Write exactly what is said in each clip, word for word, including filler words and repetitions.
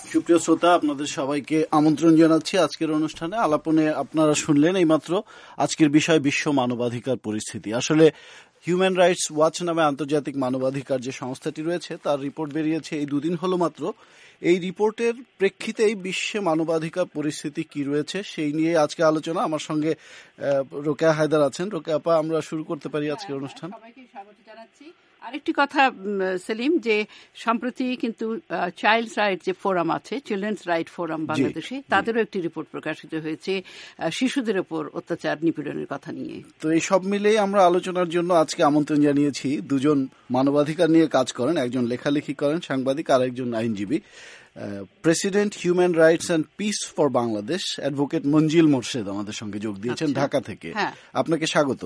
সুপ্রিয় শ্রোতা, আপনাদের সবাইকে আমন্ত্রণ জানাচ্ছি আজকের অনুষ্ঠানে। আলাপনে আপনারা শুনলেন এইমাত্র আজকের বিষয় বিশ্ব মানবাধিকার পরিস্থিতি। আসলে হিউম্যান রাইটস ওয়াচ নামে আন্তর্জাতিক মানবাধিকার যে সংস্থাটি রয়েছে তার রিপোর্ট বেরিয়েছে এই দুদিন হলো মাত্র। এই রিপোর্টের প্রেক্ষিতেই বিশ্বে মানবাধিকার পরিস্থিতি কি রয়েছে সেই নিয়ে আজকে আলোচনা। আমার সঙ্গে রোকেয়া হায়দার আছেন। রোকেয়া আপা, আমরা শুরু করতে পারি আজকের অনুষ্ঠান। সবাইকে স্বাগত জানাচ্ছি। আরেকটি কথা সেলিম, যে সম্প্রতি কিন্তু চাইল্ডস রাইট যে ফোরাম আছে, চিলড্রেন্স রাইট ফোরাম বাংলাদেশে, তাদেরও একটি রিপোর্ট প্রকাশিত হয়েছে শিশুদের উপর অত্যাচার নিপীড়নের কথা নিয়ে। তো এই সব মিলেই আমরা আলোচনার জন্য আজকে আমন্ত্রণ জানিয়েছি দুজন মানবাধিকার নিয়ে কাজ করেন, একজন লেখালেখি করেন সাংবাদিক আর একজন আইনজীবী। President human rights and peace for Bangladesh advocate Manzill Morshed আমাদের সঙ্গে যোগ দিয়েছেন ঢাকা থেকে। আপনাকে স্বাগত।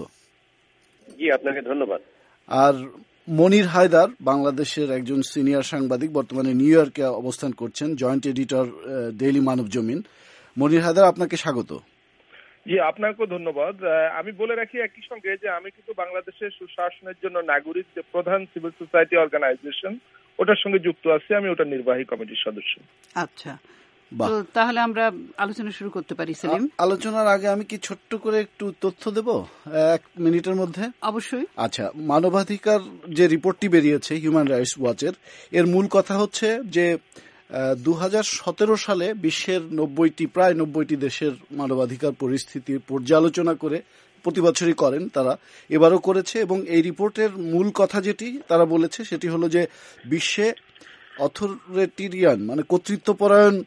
জি, আপনাকে ধন্যবাদ। আর মনির হায়দার বাংলাদেশের একজন সিনিয়র সাংবাদিক, বর্তমানে নিউ ইয়র্কে অবস্থান করছেন, জয়েন্ট এডিটর ডেইলি মানব জমিন। মনির হায়দার, আপনাকে স্বাগত। জি, আপনাকেও ধন্যবাদ। আমি বলে রাখি একই সঙ্গে যে আমি কিন্তু বাংলাদেশের সুশাসনের জন্য নাগরিক যে প্রধান সিভিল সোসাইটি অর্গানাইজেশন, ওটার সঙ্গে যুক্ত আছি, আমি ওটার নির্বাহী কমিটির সদস্য। আচ্ছা, তো তাহলে আমরা আলোচনা শুরু করতে পারি সেলিম। আলোচনার আগে আমি কি ছোট্ট করে একটু তথ্য দেব এক মিনিটের মধ্যে? অবশ্যই। আচ্ছা, মানবাধিকার যে রিপোর্টটি বেরিয়েছে হিউম্যান রাইটস ওয়াচের, এর মূল কথা হচ্ছে যে দু হাজার সতেরো সালে বিশ্বের নব্বইটি প্রায় নব্বইটি দেশের মানবাধিকার পরিস্থিতির পর্যালোচনা করে প্রতি বছরই করেন তারা, এবারও করেছে। এবং এই রিপোর্টের মূল কথা যেটি তারা বলেছে সেটি হলো যে বিশ্বে অথরিটেরিয়ান মানে কর্তৃত্বপরায়ণ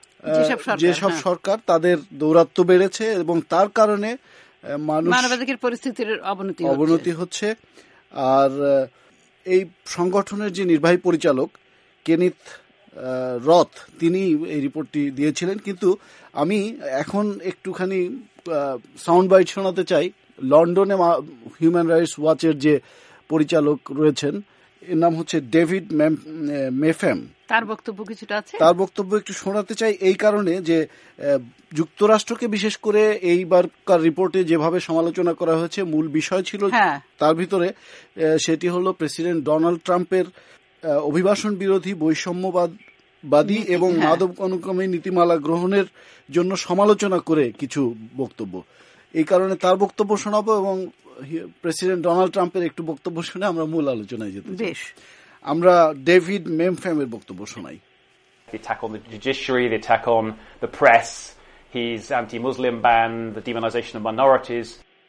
যেসব সরকার তাদের দৌরাত্ম্য বেড়েছে এবং তার কারণে মানবাধিকার পরিস্থিতির অবনতি অবনতি হচ্ছে। আর এই সংগঠনের যে নির্বাহী পরিচালক কেনিথ রথ, তিনি এই রিপোর্টটি দিয়েছিলেন। কিন্তু আমি এখন একটুখানি সাউন্ড বাইট শোনাতে চাই। লন্ডনে হিউম্যান রাইটস ওয়াচের যে পরিচালক রয়েছেন, এর নাম হচ্ছে ডেভিড মেফেম, তার বক্তব্য কিছুটা আছে, তার বক্তব্য একটু শোনাতে চাই এই কারণে যে যুক্তরাষ্ট্রকে বিশেষ করে এইবারকার রিপোর্টে যেভাবে সমালোচনা করা হয়েছে, মূল বিষয় ছিল তার ভিতরে সেটি হলো প্রেসিডেন্ট ডোনাল্ড ট্রাম্পের অভিবাসন বিরোধী, বৈষম্যবাদী এবং মাদক অনুগামী নীতিমালা গ্রহণের জন্য সমালোচনা করে কিছু বক্তব্য। এই কারণে তার বক্তব্য শোনাবো এবং প্রেসিডেন্ট ডোনাল্ড ট্রাম্পের একটু বক্তব্য শুনে আমরা মূল আলোচনায় যেতে চাই। আমরা ডেভিড মেমফেমের বক্তব্য শোনাই। The attack on the judiciary, the attack on the press, his anti-Muslim ban, the demonization of minorities.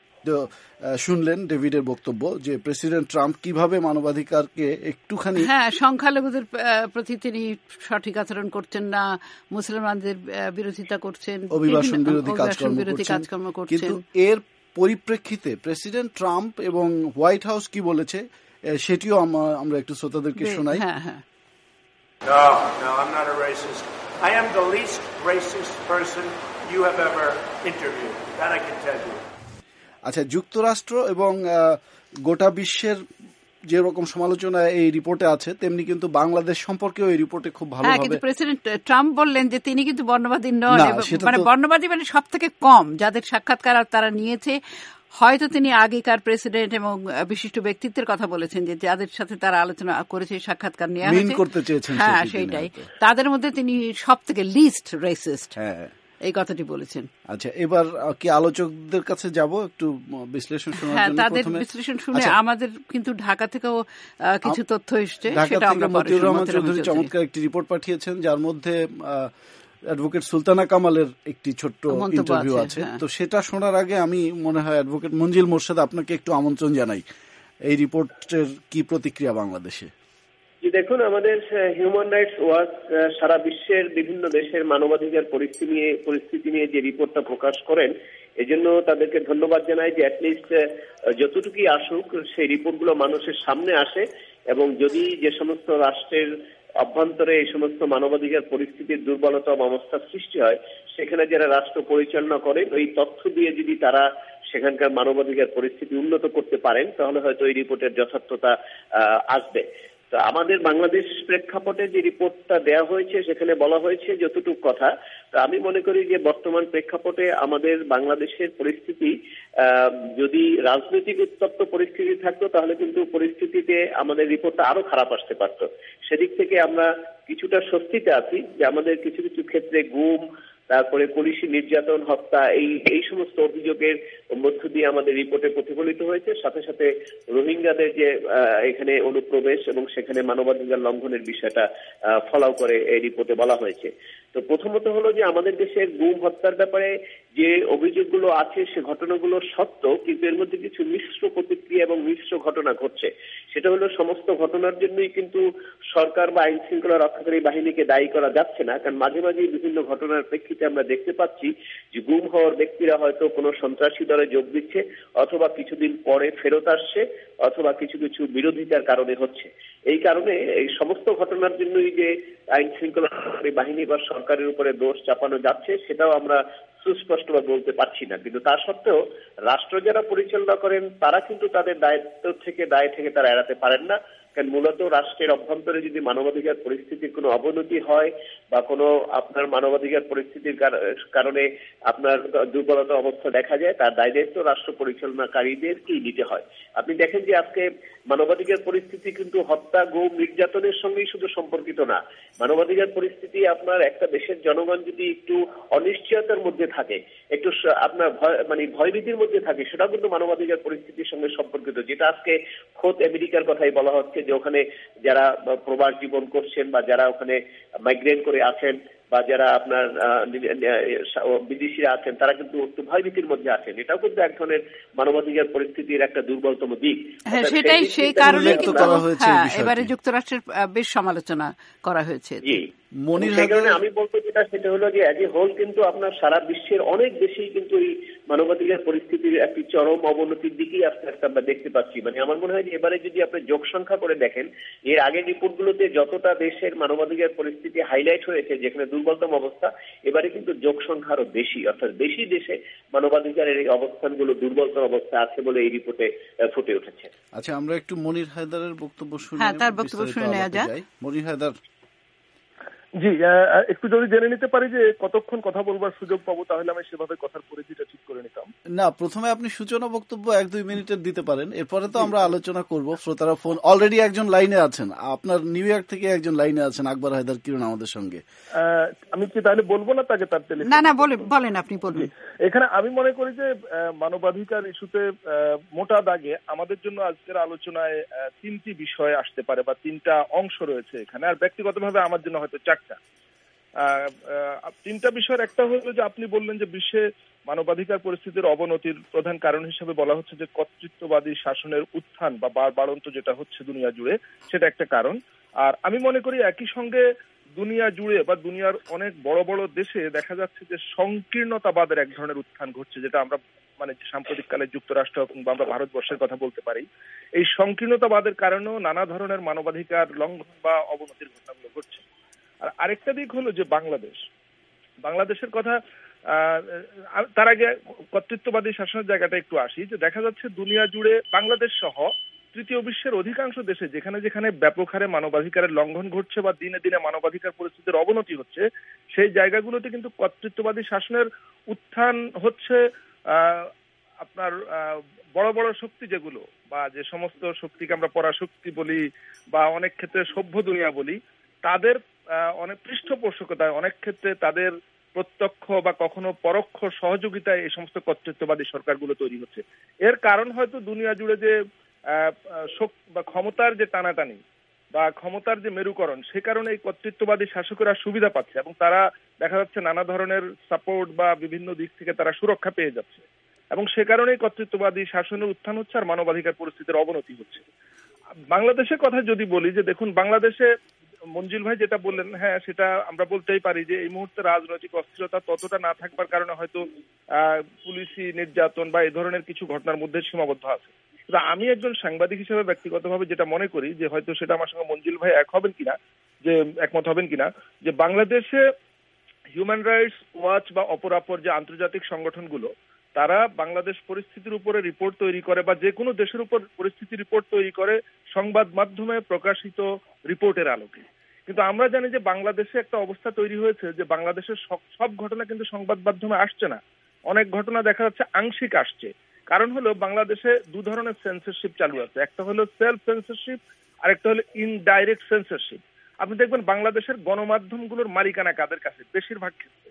শুনলেন ডেভিডের বক্তব্য যে প্রেসিডেন্ট ট্রাম্প কিভাবে মানবাধিকারকে একটুখানি, হ্যাঁ, সংখ্যালঘুদের প্রতি তিনি সঠিক আচরণ করছেন না, মুসলমানদের বিরোধিতা করছেন, অভিবাসন বিরোধী কাজকর্ম করছেন। কিন্তু এর পরিপ্রেক্ষিতে প্রেসিডেন্ট ট্রাম্প এবং হোয়াইট হাউস কি বলেছে সেটিও আমরা একটু শ্রোতাদেরকে শোনাই। হ্যাঁ হ্যাঁ No, no, I'm not a racist. I am the least racist person you have ever interviewed. That I can tell you. আচ্ছা, যুক্তরাষ্ট্র এবং গোটা বিশ্বের যে রকম সমালোচনা এই রিপোর্টে আছে, তেমনি কিন্তু বাংলাদেশ সম্পর্কেও এই রিপোর্টে খুব ভালোভাবে, কিন্তু প্রেসিডেন্ট ট্রাম্প বললেন যে তিনি কিন্তু বর্ণবাদী নন, মানে বর্ণবাদী মানে সব থেকে কম যাদের সাক্ষাৎকার তারা নিয়েছে। হয়তো তিনি আগেকার প্রেসিডেন্ট এবং বিশিষ্ট ব্যক্তিত্বের কথা বলেছেন যে যাদের সাথে তারা আলোচনা করেছে, সাক্ষাৎকার নেওয়া হয়েছে, হ্যাঁ সেইটাই, তাদের মধ্যে তিনি সব থেকে লিস্ট রেসিস্ট এই কথাটি বলেছেন। আচ্ছা, এবার কি আলোচকদের কাছে যাব একটু বিশ্লেষণ শোনার জন্য? তাদের বিশ্লেষণ শুনে আমাদের কিন্তু ঢাকা থেকেও কিছু তথ্য এসছে, সেটা আমরা মতিউর রহমান চৌধুরী চমৎকার একটি রিপোর্ট পাঠিয়েছেন, যার মধ্যে অ্যাডভোকেট সুলতানা কামালের একটি ছোট্ট ইন্টারভিউ আছে। তো সেটা শোনার আগে আমি মনে হয় অ্যাডভোকেট মঞ্জিল মোরশেদ আপনাকে একটু আমন্ত্রণ জানাই। এই রিপোর্টের কি প্রতিক্রিয়া বাংলাদেশে? দেখুন, আমাদের হিউম্যান রাইটস ওয়াচ সারা বিশ্বের বিভিন্ন দেশের মানবাধিকার পরিস্থিতি নিয়ে পরিস্থিতি নিয়ে যে রিপোর্টটা প্রকাশ করেন, এজন্য তাদেরকে ধন্যবাদ জানাই যে অ্যাটলিস্ট যতটুকুই আসুক সেই রিপোর্টগুলো মানুষের সামনে আসে এবং যদি যে সমস্ত রাষ্ট্রের অভ্যন্তরে এই সমস্ত মানবাধিকার পরিস্থিতির দুর্বলতা বা অবস্থার সৃষ্টি হয়, সেখানে যারা রাষ্ট্র পরিচালনা করে ওই তথ্য দিয়ে যদি তারা সেখানকার মানবাধিকার পরিস্থিতি উন্নত করতে পারেন, তাহলে হয়তো এই রিপোর্টের যথার্থতা আসবে। তো আমাদের বাংলাদেশ প্রেক্ষাপটে যে রিপোর্টটা দেওয়া হয়েছে সেখানে বলা হয়েছে যতটুকু কথা, তো আমি মনে করি যে বর্তমান প্রেক্ষাপটে আমাদের বাংলাদেশের পরিস্থিতি যদি রাজনৈতিক উত্তপ্ত পরিস্থিতি থাকতো তাহলে কিন্তু পরিস্থিতিতে আমাদের রিপোর্টটা আরো খারাপ আসতে পারত। সেদিক থেকে আমরা কিছুটা স্বস্তিতে আছি যে আমাদের কিছু কিছু ক্ষেত্রে গুম, তারপরে পুলিশি নির্যাতন, হত্যা, এই এই সমস্ত অভিযোগের মধ্য দিয়ে আমাদের রিপোর্টে প্রতিফলিত হয়েছে। সাথে সাথে রোহিঙ্গাদের যে এখানে অনুপ্রবেশ এবং সেখানে মানবাধিকার লঙ্ঘনের বিষয়টা ফলাও করে এই রিপোর্টে বলা হয়েছে। তো প্রথমত হলো যে আমাদের দেশের গুম হত্যার ব্যাপারে যে অভিযোগগুলো আছে সে ঘটনাগুলো সত্য, কিন্তু এর মধ্যে কিছু মিশ্র প্রতিক্রিয়া এবং মিশ্র ঘটনা ঘটছে। সেটা হলো সমস্ত ঘটনার জন্যই কিন্তু সরকার বা আইন শৃঙ্খলা রক্ষাকারী বাহিনীকে দায়ী করা যাচ্ছে না, কারণ মাঝে মাঝে বিভিন্ন ঘটনার প্রেক্ষিতে আমরা দেখতে পাচ্ছি যে গুম হওয়ার ব্যক্তিরা হয়তো কোনো সন্ত্রাসী দলে যোগ দিচ্ছে, অথবা কিছুদিন পরে ফেরত আসছে, অথবা কিছু কিছু বিরোধিতার কারণে হচ্ছে। এই কারণে এই সমস্ত ঘটনার জন্যই যে আইন শৃঙ্খলা রক্ষাকারী বাহিনী বা সরকারের উপরে দোষ চাপানো যাচ্ছে সেটাও আমরা সুস্পষ্টভাবে বলতে পারছি না। কিন্তু তা সত্ত্বেও রাষ্ট্র যারা পরিচালনা করেন তারা কিন্তু তাদের দায়িত্ব থেকে দায় থেকে তারা এড়াতে পারেন না, কারণ মূলত রাষ্ট্রের অভ্যন্তরে যদি মানবাধিকার পরিস্থিতির কোনো অবনতি হয় বা কোনো আপনার মানবাধিকার পরিস্থিতির কারণে আপনার দুর্বলতা অবস্থা দেখা যায়, তার দায় দায়িত্ব রাষ্ট্র পরিচালনাকারীদেরকেই নিতে হয়। আপনি দেখেন যে আজকে মানবাধিকার পরিস্থিতি কিন্তু হত্যা, গুম, নির্যাতনের সঙ্গেই শুধু সম্পর্কিত না। মানবাধিকার পরিস্থিতি আপনার একটা দেশের জনগণ যদি একটু অনিশ্চয়তার মধ্যে থাকে, একটু আপনার ভয় মানে ভয়ভীতির মধ্যে থাকে, সেটাও কিন্তু মানবাধিকার পরিস্থিতির সঙ্গে সম্পর্কিত। যেটা আজকে খোদ আমেরিকার কথাই বলা হচ্ছে যে ওখানে যারা প্রবাস জীবন করছেন বা যারা ওখানে মাইগ্রেট করে আছেন বা যারা আপনার বিদেশিরা আছেন তারা কিন্তু একটু ভয়ভীতির মধ্যে আছেন। এটাও কিন্তু এক ধরনের মানবাধিকার পরিস্থিতির একটা দুর্বলতম দিক। হ্যাঁ, সেটাই সেই কারণে এবারে যুক্তরাষ্ট্রের বেশ সমালোচনা করা হয়েছে। জি, সেই কারণে আমি বলবো যেটা সেটা হলো যে অ্যাজ এ হোল কিন্তু আপনার সারা বিশ্বের অনেক দেশেই কিন্তু এই মানবাধিকার পরিস্থিতির একটি চরম অবনতির দিকেই আস্তে আস্তে আমরা দেখতে পাচ্ছি। মানে আমার মনে হয় যে এবারে যদি আপনি যোগ সংখ্যা করে দেখেন, এর আগের রিপোর্টগুলোতে যতটা দেশের মানবাধিকার পরিস্থিতি হাইলাইট হয়েছে যেখানে দুর্বলতম অবস্থা, এবারে কিন্তু যোগ সংখ্যা আরো বেশি, অর্থাৎ বেশি দেশে মানবাধিকারের এই অবস্থানগুলো দুর্বলতম অবস্থা আছে বলে এই রিপোর্টে ফুটে উঠেছে। আচ্ছা, আমরা একটু মনির হায়দারের বক্তব্য শুনি। হ্যাঁ, তার বক্তব্য শুনে নেওয়া যায়। মনির হায়দার। জি, একটু যদি জেনে নিতে পারি যে কতক্ষণ কথা বলবার সুযোগ পাবো, তাহলে আমি সেভাবে কথার পরিধিটা ঠিক করে নিতাম। না, প্রথমে আপনি সূচনা বক্তব্য এক দুই মিনিটের দিতে পারেন, এরপরে তো আমরা আলোচনা করব। শ্রোতারা ফোন অলরেডি একজন লাইনে আছেন, আপনার নিউ ইয়র্ক থেকে একজন লাইনে আছেন, আকবর হায়দার কিরণ আমাদের সঙ্গে। আমি কি তাহলে বলবো না তাকে তার টেলিফোন? না না, বলেন, আপনি বলবেন। এখানে আমি মনে করি যে মানবাধিকার ইস্যুতে মোটা দাগে আমাদের জন্য আজকের আলোচনায় তিনটি বিষয় আসতে পারে বা তিনটা অংশ রয়েছে এখানে, আর ব্যক্তিগতভাবে আমার জন্য হয়তো চারটা। তিনটা বিষয়ের একটা হলো যে আপনি বললেন যে বিশ্বে মানবাধিকার পরিস্থিতির অবনতির প্রধান কারণ হিসেবে বলা হচ্ছে যে কর্তৃত্ববাদী শাসনের উত্থান বা বাড়ন্ত যেটা হচ্ছে দুনিয়া জুড়ে, সেটা একটা কারণ। আর আমি মনে করি একই সঙ্গে দুনিয়া জুড়ে বা দুনিয়ার অনেক বড় বড় দেশে দেখা যাচ্ছে যে সংকীর্ণতাবাদের এক ধরনের উত্থান ঘটছে, যেটা আমরা মানে সাম্প্রতিককালে যুক্তরাষ্ট্র বা আমরা ভারতবর্ষের কথা বলতে পারি। এই সংকীর্ণতাবাদের কারণেও নানা ধরনের মানবাধিকার লঙ্ঘন বা অবনতির ঘটনাগুলো ঘটছে। আর আরেকটা দিক হলো যে বাংলাদেশ বাংলাদেশের কথা তার আগে কর্তৃত্ববাদী শাসনের জায়গাটা একটু আসি, যে দেখা যাচ্ছে দুনিয়া জুড়ে বাংলাদেশ সহ তৃতীয় বিশ্বের অধিকাংশ দেশে যেখানে যেখানে ব্যাপক হারে মানবাধিকারের লঙ্ঘন ঘটছে বা দিনে দিনে মানবাধিকার পরিস্থিতির অবনতি হচ্ছে, সেই জায়গাগুলোতে কিন্তু কর্তৃত্ববাদী শাসনের উত্থান হচ্ছে। আপনার বড় বড় শক্তি যেগুলো বা যে সমস্ত শক্তিকে আমরা পরাশক্তি বলি বা অনেক ক্ষেত্রে সভ্য দুনিয়া বলি, তাদের অনেক পৃষ্ঠপোষকতায় অনেক ক্ষেত্রে তাদের প্রত্যক্ষ বা কখনো পরোক্ষ সহযোগিতায় এই সমস্ত কর্তৃত্ববাদী সরকারগুলো তৈরি হচ্ছে। এর কারণ হয়তো দুনিয়া জুড়ে যে বা ক্ষমতার যে টানাটানি বা ক্ষমতার যে মেরুকরণ, সে কারণে এই কর্তৃত্ববাদী শাসকেরা সুবিধা পাচ্ছে এবং তারা দেখা যাচ্ছে নানা ধরনের সাপোর্ট বা বিভিন্ন দিক থেকে তারা সুরক্ষা পেয়ে যাচ্ছে এবং সে কারণেই কর্তৃত্ববাদী শাসনের উত্থান হচ্ছে আর মানবাধিকার পরিস্থিতির অবনতি হচ্ছে। বাংলাদেশের কথা যদি বলি, যে দেখুন বাংলাদেশে মঞ্জুল ভাই যেটা বললেন, হ্যাঁ সেটা আমরা বলতেই পারি যে এই মুহূর্তে রাজনৈতিক অস্থিরতা ততটা না থাকবার কারণে হয়তো আহ পুলিশি নির্যাতন বা এই ধরনের কিছু ঘটনার মধ্যে সীমাবদ্ধ আছে। কিন্তু আমি একজন সাংবাদিক হিসেবে ব্যক্তিগতভাবে যেটা মনে করি, যে হয়তো সেটা আমার সঙ্গে মঞ্জুল ভাই এক হবেন কিনা, যে একমত হবেন কিনা, যে বাংলাদেশে হিউম্যান রাইটস ওয়াচ বা অপরাপর যে আন্তর্জাতিক সংগঠনগুলো, তারা বাংলাদেশ পরিস্থিতির উপরে রিপোর্ট তৈরি করে বা যে কোনো দেশের উপর পরিস্থিতি রিপোর্ট তৈরি করে সংবাদ মাধ্যমে প্রকাশিত রিপোর্টের আলোকে। কিন্তু আমরা জানি যে বাংলাদেশে একটা অবস্থা তৈরি হয়েছে যে বাংলাদেশের সব ঘটনা কিন্তু সংবাদ মাধ্যমে আসছে না, অনেক ঘটনা দেখা যাচ্ছে আংশিক আসছে। কারণ হলো বাংলাদেশে দু ধরনের সেন্সরশিপ চালু আছে, একটা হলো সেলফ সেন্সরশিপ আর একটা হলো ইনডাইরেক্ট সেন্সরশিপ। আপনি দেখবেন বাংলাদেশের গণমাধ্যমগুলোর মালিকানা কাদের কাছে, বেশিরভাগ ক্ষেত্রে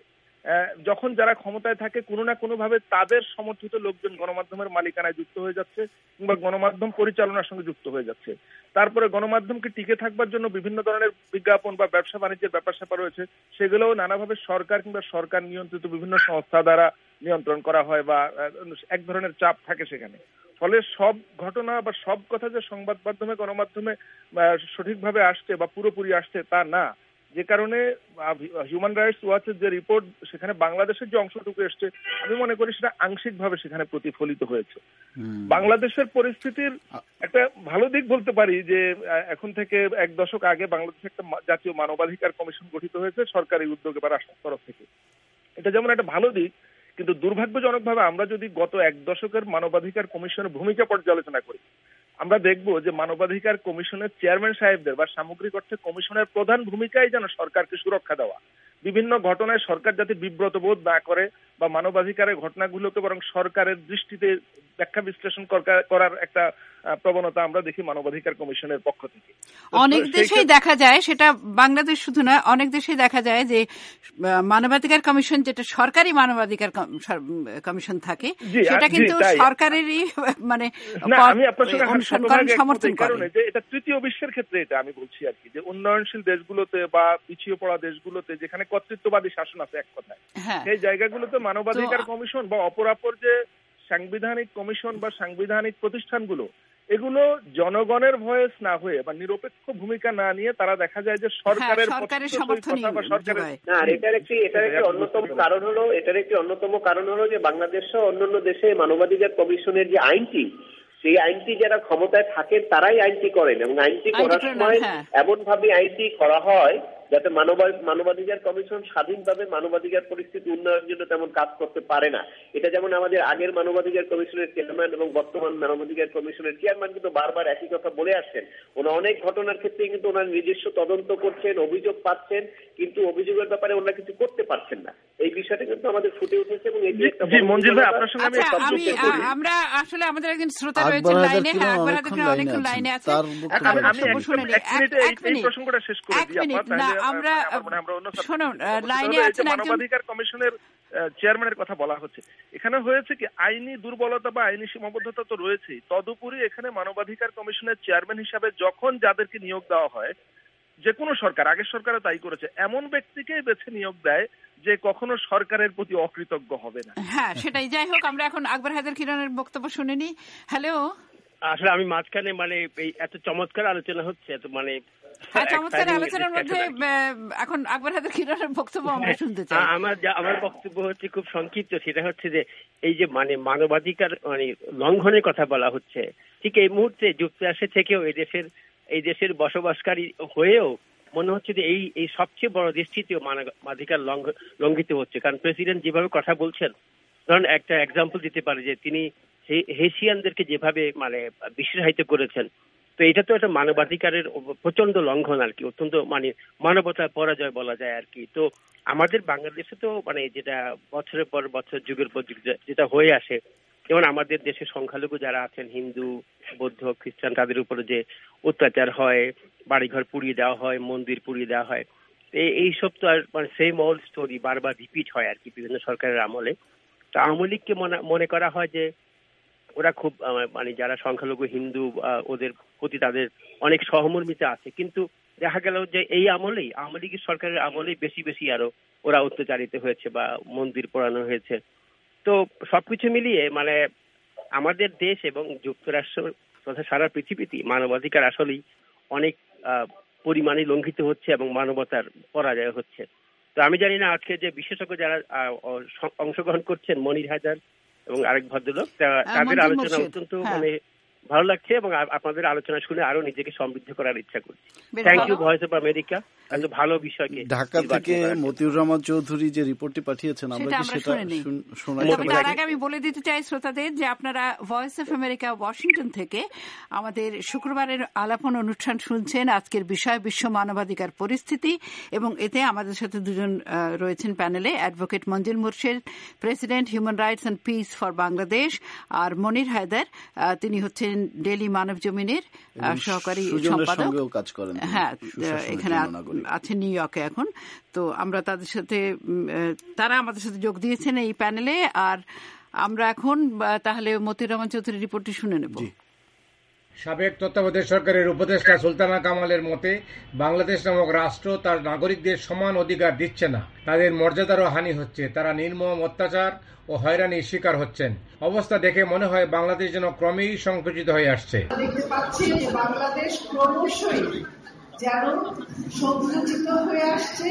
যখন যারা ক্ষমতায় থাকে কোনো না কোনো ভাবে তাদের সমর্থিত লোকজন গণমাধ্যমের মালিকানায় যুক্ত হয়ে যাচ্ছে কিংবা গণমাধ্যম পরিচালনার সঙ্গে যুক্ত হয়ে যাচ্ছে। তারপরে গণমাধ্যমকে টিকে থাকবার জন্য বিভিন্ন ধরনের বিজ্ঞাপন বা ব্যবসা বাণিজ্যের ব্যাপার স্যাপার রয়েছে, সেগুলোও নানাভাবে সরকার কিংবা সরকার নিয়ন্ত্রিত বিভিন্ন সংস্থা দ্বারা নিয়ন্ত্রণ করা হয় বা এক ধরনের চাপ থাকে সেখানে। ফলে সব ঘটনা বা সব কথা যে সংবাদ মাধ্যমে গণমাধ্যমে সঠিকভাবে আসছে বা পুরোপুরি আসছে তা না, যে কারণে হিউম্যান রাইটস ওয়াচের যে রিপোর্ট সেখানে বাংলাদেশের যে অংশটুকু এসছে আমি মনে করি সেটা আংশিকভাবে সেখানে প্রতিফলিত হয়েছে। বাংলাদেশের পরিস্থিতির একটা ভালো দিক বলতে পারি যে এখন থেকে এক দশক আগে বাংলাদেশে একটা জাতীয় মানবাধিকার কমিশন গঠিত হয়েছে সরকারি উদ্যোগে বা রাষ্ট্রের তরফ থেকে। এটা যেমন একটা ভালো দিক, কিন্তু দুর্ভাগ্যজনকভাবে আমরা যদি গত এক দশকের মানবাধিকার কমিশনের ভূমিকা পর্যালোচনা করি আমরা দেখব যে মানবাধিকার কমিশনের চেয়ারম্যান সাহেবদের বা সামগ্রিক অর্থে কমিশনের প্রধান ভূমিকাই যেন সরকারকে সুরক্ষা দেওয়া, বিভিন্ন ঘটনায় সরকার যাতে বিব্রত বোধ না করে বা মানবাধিকারের ঘটনাগুলোকে বরং সরকারের দৃষ্টিতে ব্যাখ্যা বিশ্লেষণ করার একটা প্রবণতা আমরা দেখি মানবাধিকার কমিশনের পক্ষ থেকে। অনেক দেশেই দেখা যায়, সেটা বাংলাদেশ শুধু নয়, অনেক দেশেই দেখা যায় যে মানবাধিকার কমিশন যেটা সরকারি মানবাধিকার কমিশন থাকে সেটা কিন্তু সরকারেরই মানে আমি আপনার সঙ্গে সমর্থন কারণে যে এটা তৃতীয় বিশ্বের ক্ষেত্রে এটা আমি বলছি আর কি, যে উন্নয়নশীল দেশগুলোতে বা পিছিয়ে পড়া দেশগুলোতে যেখানে কর্তৃত্ববাদী শাসন আছে এক কথায়, সেই জায়গাগুলোতে মানবাধিকার কমিশন বা অপরাপর যে সাংবিধানিক কমিশন বা সাংবিধানিক প্রতিষ্ঠানগুলো এগুলো জনগণের ভয়েস না হয়ে বা নিরপেক্ষ ভূমিকা না নিয়ে তারা দেখা যায় যে সরকারের সমর্থন। আর এটার একটি এটার একটি অন্যতম কারণ হলো এটার একটি অন্যতম কারণ হলো যে বাংলাদেশ সহ অন্যান্য দেশে মানবাধিকার কমিশনের যে আইনটি, সেই আইনটি যারা ক্ষমতায় থাকেন তারাই আইনটি করেন এবং আইনটি করার সময় এমন ভাবে আইনটি করা হয় যাতে মানবাধিকার কমিশন স্বাধীনভাবে মানবাধিকার পরিস্থিতি উন্নয়নের জন্য তেমন কাজ করতে পারে না। এটা যেমন আমাদের আগের মানবাধিকার কমিশনের চেয়ারম্যান এবং বর্তমান মানবাধিকার কমিশনের চেয়ারম্যান কিন্তু বারবার একই কথা বলে আসছেন। ওনারা অনেক ঘটনার ক্ষেত্রে কিন্তু ওনার নিজস্ব তদন্ত করছেন, অভিযোগ পাচ্ছেন, কিন্তু অভিযোগের ব্যাপারে ওনারা কিছু করতে পারছেন না। এই বিষয়টা কিন্তু আমাদের ফুটে উঠেছে এবং এই যে একটা আমরা আসলে আমাদের একজন শ্রোতা রয়েছেন লাইনে, হ্যাঁ আকবর হায়দার খান অনেকক্ষণ লাইনে আছে। এই প্রসঙ্গটা শেষ করে দিই আপনারা। আমরা শুনুন, লাইনে আছেন মানবাধিকার কমিশনের চেয়ারম্যানের কথা বলা হচ্ছে। এখানে হয়েছে কি আইনি দুর্বলতা বা আইনি সীমাবদ্ধতা তো রয়েছেই, তদুপরি এখানে মানবাধিকার কমিশনের চেয়ারম্যান হিসাবে যখন যাদেরকে নিয়োগ দেওয়া হয়, যে কোনো সরকার, আগের সরকারও তাই করেছে, এমন ব্যক্তিকেই বেছে নিয়োগ দেয় যে কখনো সরকারের প্রতি অকৃতজ্ঞ হবে না। হ্যাঁ সেটাই। যাই হোক, আমরা এখন আকবর হায়দার খানের বক্তব্য শুনিনি। হ্যালো, আসলে আমি মাঝখানে মানে এই এত চমৎকার আলোচনা হচ্ছে, এত মানে চমৎকার আলোচনার মধ্যে এখন আকবর হায়দার খানের বক্তব্য আমরা শুনতে চাই। আমার আমার বক্তব্য হচ্ছে খুব সংক্ষিপ্ত, সেটা হচ্ছে যে এই যে মানে মানবাধিকার মানে লঙ্ঘনের কথা বলা হচ্ছে, ঠিক এই মুহূর্তে যুক্তরাষ্ট্রে থেকেও এই দেশের এই দেশের বসবাসকারী হয়েও মনে হচ্ছে যে এই এই সবচেয়ে বড় দেশটিতেও মানবাধিকার লঙ্ঘিত হচ্ছে। কারণ প্রেসিডেন্ট যেভাবে কথা বলছেন, ধরুন একটা এক্সাম্পল দিতে পারে যে তিনি হেসিয়ানদেরকে যেভাবে মানে বিশেষায়িত করেছেন, তো এটা তো একটা মানবাধিকারের প্রচন্ড লঙ্ঘন আর কি, অত্যন্ত মানে মানবতার পরাজয় বলা যায় আর কি। তো আমাদের বাংলাদেশে তো মানে যেটা বছরের পর বছর যুগের পর যুগ যেটা হয়ে আসে, যেমন আমাদের দেশে সংখ্যালঘু যারা আছেন হিন্দু, বৌদ্ধ, খ্রিস্টান, তাদের উপরে যে অত্যাচার হয়, বাড়িঘর পুড়িয়ে দেওয়া হয়, মন্দির পুড়িয়ে দেওয়া হয়, এইসব তো আর মানে সেম ওল্ড স্টোরি বারবার রিপিট হয় আর কি বিভিন্ন সরকারের আমলে। তো আওয়ামী লীগকে মনে করা হয় যে ওরা খুব মানে যারা সংখ্যালঘু হিন্দু ওদের প্রতি তাদের অনেক সহমর্মিতা আছে, কিন্তু দেখা গেল যে এই আমলেই আওয়ামী লীগের সরকারের আমলেই বেশি বেশি আরো ওরা অত্যাচারিত হয়েছে বা মন্দির পোড়ানো হয়েছে। তো সবকিছু মিলিয়ে মানে আমাদের দেশ এবং যুক্তরাষ্ট্র তথা সারা পৃথিবীতে মানবাধিকার আসলেই অনেক পরিমাণে লঙ্ঘিত হচ্ছে এবং মানবতার পরাজয় হচ্ছে। তো আমি জানি না আজকে যে বিশেষজ্ঞ যারা অংশগ্রহণ করছেন, মনির হায়দার এবং আরেক ভদ্রলোক, তাদের আলোচনা অত্যন্ত মানে ভালো লাগছে এবং আপনাদের আলোচনা শুনে আরো নিজেকে সমৃদ্ধ করার ইচ্ছা করছি। Thank you voice of America, এত ভালো বিষয়কে। ঢাকা থেকে মতিউর রহমান চৌধুরী যে রিপোর্টটি পাঠিয়েছেন আমরা কি সেটা শোনাই? তার আগে আমি বলে দিতে চাই শ্রোতাদের যে আপনারা ভয়েস অফ আমেরিকা ওয়াশিংটন থেকে আমাদের শুক্রবারের আলাপন অনুষ্ঠান শুনছেন। আজকের বিষয় বিশ্ব মানবাধিকার পরিস্থিতি, এবং এতে আমাদের সাথে দুজন রয়েছেন প্যানেলে, advocate Manzill Murshed, president human rights and peace for Bangladesh, আর মনির হায়দার, তিনি হচ্ছেন ডেইলি মানব জমিনের সহকারী সম্পাদক, হ্যাঁ এখানে আছেন নিউ ইয়র্কে এখন। তো আমরা তাদের সাথে, তারা আমাদের সাথে যোগ দিয়েছেন এই প্যানেলে। আর আমরা এখন তাহলে মতিউর রহমান চৌধুরীর রিপোর্টটি শুনে নেব। সাবেক তত্ত্বাবধায়ক সরকারের উপদেষ্টা সুলতানা কামালের মতে বাংলাদেশ নামক রাষ্ট্র তার নাগরিকদের সমান অধিকার দিচ্ছে না, তাদের মর্যাদারও হানি হচ্ছে, তারা নির্মম অত্যাচার ও হয়রানির শিকার হচ্ছেন। অবস্থা দেখে মনে হয় বাংলাদেশ যেন ক্রমেই সংকুচিত হয়ে আসছে। দেখতে পাচ্ছি যে বাংলাদেশ ক্রমশই যেন সংকুচিত হয়ে আসছে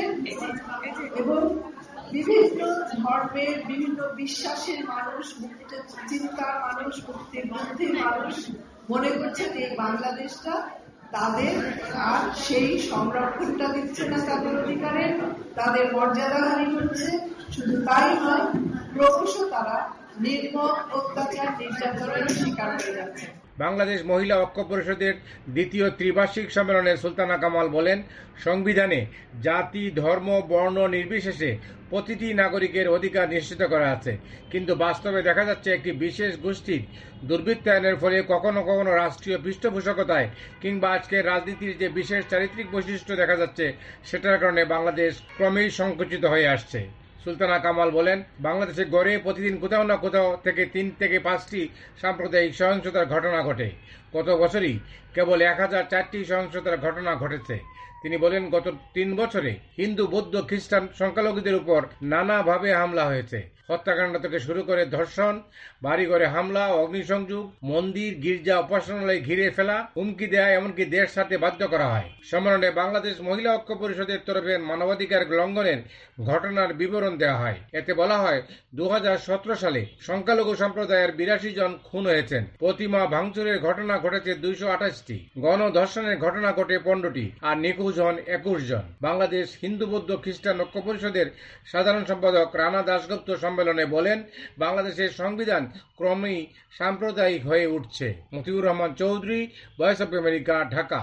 এবং বিভিন্ন ধর্মের, বিভিন্ন বিশ্বাসের মানুষ, মুক্ত চিন্তার মানুষ, মুক্তির বুদ্ধির মানুষ মনে করছে যে বাংলাদেশটা তাদের আর সেই সংরক্ষণটা দিচ্ছে না, তাদের অধিকারের, তাদের মর্যাদাহানি হচ্ছে। শুধু তাই নয়, ক্রমশ তারা নির্মম অত্যাচার, নির্যাতনের শিকার হয়ে যাচ্ছে। বাংলাদেশ মহিলা ঐক্য পরিষদের দ্বিতীয় ত্রিবার্ষিক সম্মেলনে সুলতানা কামাল বলেন, সংবিধানে জাতি, ধর্ম, বর্ণ নির্বিশেষে প্রতিটি নাগরিকের অধিকার নিশ্চিত করা আছে, কিন্তু বাস্তবে দেখা যাচ্ছে একটি বিশেষ গোষ্ঠীর দুর্বৃত্তায়নের ফলে কখনো কখনো রাষ্ট্রীয় পৃষ্ঠপোষকতায় কিংবা আজকের রাজনীতির যে বিশেষ চারিত্রিক বৈশিষ্ট্য দেখা যাচ্ছে সেটার কারণে বাংলাদেশ ক্রমেই সংকুচিত হয়ে আসছে। সুলতানা কামাল বলেন, বাংলাদেশে গড়ে প্রতিদিন কোথাও না কোথাও থেকে তিন থেকে পাঁচটি সাম্প্রদায়িক সহিংসতার ঘটনা ঘটে। গত বছরই কেবল এক হাজার চারটি সহিংসতার ঘটনা ঘটেছে। তিনি বলেন, গত তিন বছরে হিন্দু, বৌদ্ধ, খ্রিস্টান সংখ্যালঘুদের উপর নানাভাবে হামলা হয়েছে। হত্যাকাণ্ড থেকে শুরু করে ধর্ষণ, বাড়িঘরে হামলা, অগ্নিসংযোগ, মন্দির, গির্জা, উপাসনালয় ঘিরে ফেলা, হুমকি দেয়া, এমনকি দেশ ছাড়তে বাধ্য করা হয়। সম্মেলনে বাংলাদেশ মহিলা ঐক্য পরিষদের তরফে মানবাধিকার লঙ্ঘনের ঘটনার বিবরণ দেওয়া হয়। এতে বলা হয়, দু হাজার সতেরো সালে সংখ্যালঘু সম্প্রদায়ের বিরাশি জন খুন হয়েছেন, প্রতিমা ভাঙচুরের ঘটনা ঘটেছে দুইশো আঠাশটি, গণধর্ষণের ঘটনা ঘটে পনেরোটি, আর নিখোঁজ হন একুশ জন। বাংলাদেশ হিন্দু, বৌদ্ধ, খ্রিস্টান ঐক্য পরিষদের সাধারণ সম্পাদক রানা দাশগুপ্ত সম্মেলনে বলেন, বাংলাদেশের সংবিধান ক্রমেই সাম্প্রদায়িক হয়ে উঠছে। Motiur Rahman Chowdhury, voice of America, Dhaka.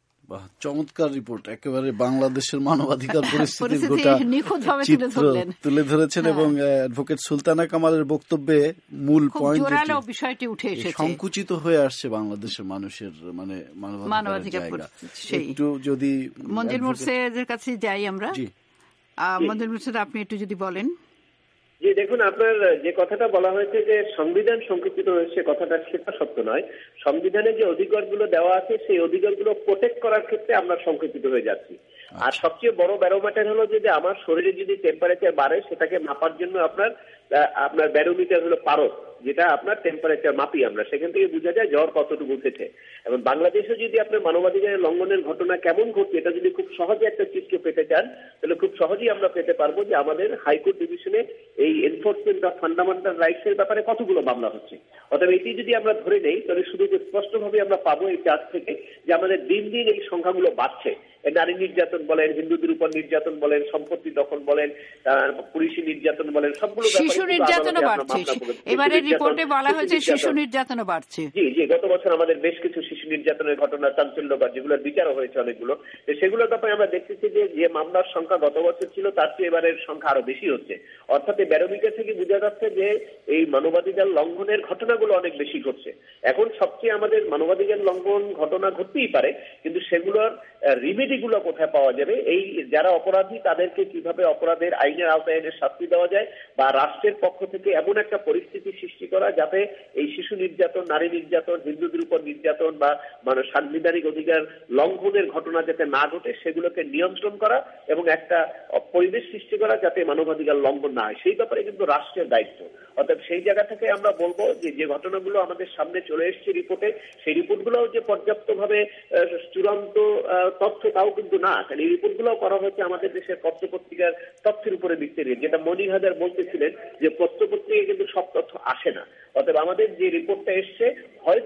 চমৎকার রিপোর্ট, একেবারে বাংলাদেশের মানবাধিকার পরিস্থিতির গোটা চিত্র তুলে ধরেছেন এবং অ্যাডভোকেট সুলতানা কামালের বক্তব্যে মূল পয়েন্ট বিষয়টি উঠে এসেছে, সংকুচিত হয়ে আসছে বাংলাদেশের মানুষের মানে মানবাধিকার। একটু যদি মঞ্জিল মুর্শেদের কাছে যাই আমরা, মঞ্জিল মুর্শেদ আপনি একটু যদি বলেন। জি দেখুন, আপনার যে কথাটা বলা হয়েছে যে সংবিধান সংকুচিত হয়েছে, কথাটা সেটা সত্য নয়। সংবিধানে যে অধিকারগুলো দেওয়া আছে সেই অধিকারগুলো প্রোটেক্ট করার ক্ষেত্রে আমরা সংকুচিত হয়ে যাচ্ছি। আর সবচেয়ে বড় ব্যারোমিটার হলো যে আমার শরীরে যদি টেম্পারেচার বাড়ে সেটাকে মাপার জন্য আপনার আপনার ব্যারোমিটার হলো পারদ, যেটা আপনার টেম্পারেচার মাপি আমরা, সেখান থেকে বোঝা যায় জ্বর কতটুকু উঠেছে। এবং বাংলাদেশে যদি আপনার মানবাধিকারের লঙ্ঘনের ঘটনা কেমন ঘটছে এটা যদি খুব সহজে একটা চিত্র পেতে চান তাহলে খুব সহজেই আমরা পেতে পারবো যে আমাদের হাইকোর্ট ডিভিশনে এই এনফোর্সমেন্ট অফ ফান্ডামেন্টাল রাইটস এর ব্যাপারে কতগুলো মামলা হচ্ছে। অর্থাৎ এটি যদি আমরা ধরে নেই তাহলে শুধু স্পষ্টভাবে আমরা পাবো এই চার্ট থেকে যে আমাদের দিন দিন এই সংখ্যাগুলো বাড়ছে। নারী নির্যাতন বলেন, হিন্দুদের উপর নির্যাতন বলেন, সম্পত্তি দখল বলেন, পুলিশি নির্যাতন বলেন, সবগুলো শিশু নির্যাতনও বাড়ছে। এবারে রিপোর্টে বলা হয়েছে শিশু নির্যাতনও বাড়ছে। জি জি গত বছর আমাদের বেশ কিছু শিশু নির্যাতনের ঘটনা চাঞ্চল্যকর, যেগুলোর বিচারও হয়েছে অনেকগুলো। সেগুলোর ব্যাপারে আমরা দেখতেছি যে যে মামলার সংখ্যা গত বছর ছিল তার চেয়ে এবারের সংখ্যা আরো বেশি হচ্ছে। অর্থাৎ এই ব্যারোমিটার থেকে বোঝা যাচ্ছে যে এই মানবাধিকার লঙ্ঘনের ঘটনাগুলো অনেক বেশি ঘটছে। এখন সবচেয়ে আমাদের মানবাধিকার লঙ্ঘন ঘটনা ঘটতেই পারে, কিন্তু সেগুলোর রিমেডি গুলো কোথায় পাওয়া যাবে, এই যারা অপরাধী তাদেরকে কিভাবে অপরাধের আইনের আওতায় এনে শাস্তি দেওয়া যায়, বা রাষ্ট্রের পক্ষ থেকে এমন একটা পরিস্থিতি সৃষ্টি করা যাতে এই শিশু নির্যাতন, নারী নির্যাতন, হিন্দুদের উপর নির্যাতন বা মানে সাংবিধানিক অধিকার লঙ্ঘনের ঘটনা যাতে না ঘটে সেগুলোকে নিয়ন্ত্রণ করা এবং একটা পরিবেশ সৃষ্টি করা যাতে মানবাধিকার লঙ্ঘন না হয়, সেই ব্যাপারে কিন্তু রাষ্ট্রের দায়িত্ব। অর্থাৎ সেই জায়গা থেকে আমরা বলবো যে যে ঘটনাগুলো আমাদের সামনে চলে এসেছে রিপোর্টে, সেই রিপোর্টগুলো যে পর্যাপ্তভাবে চূড়ান্ত তথ্য তাও কিন্তু না, কারণ এই রিপোর্টগুলো করা হয়েছে আমাদের দেশের পত্র পত্রিকার তথ্যের উপরে ভিত্তি করে, যেটা মনির হায়দার বলতেছিলেন যে পত্র পত্রিকায় কিন্তু সব তথ্য আসে না। অতএব আমাদের যে রিপোর্টটা এসছে হয়তো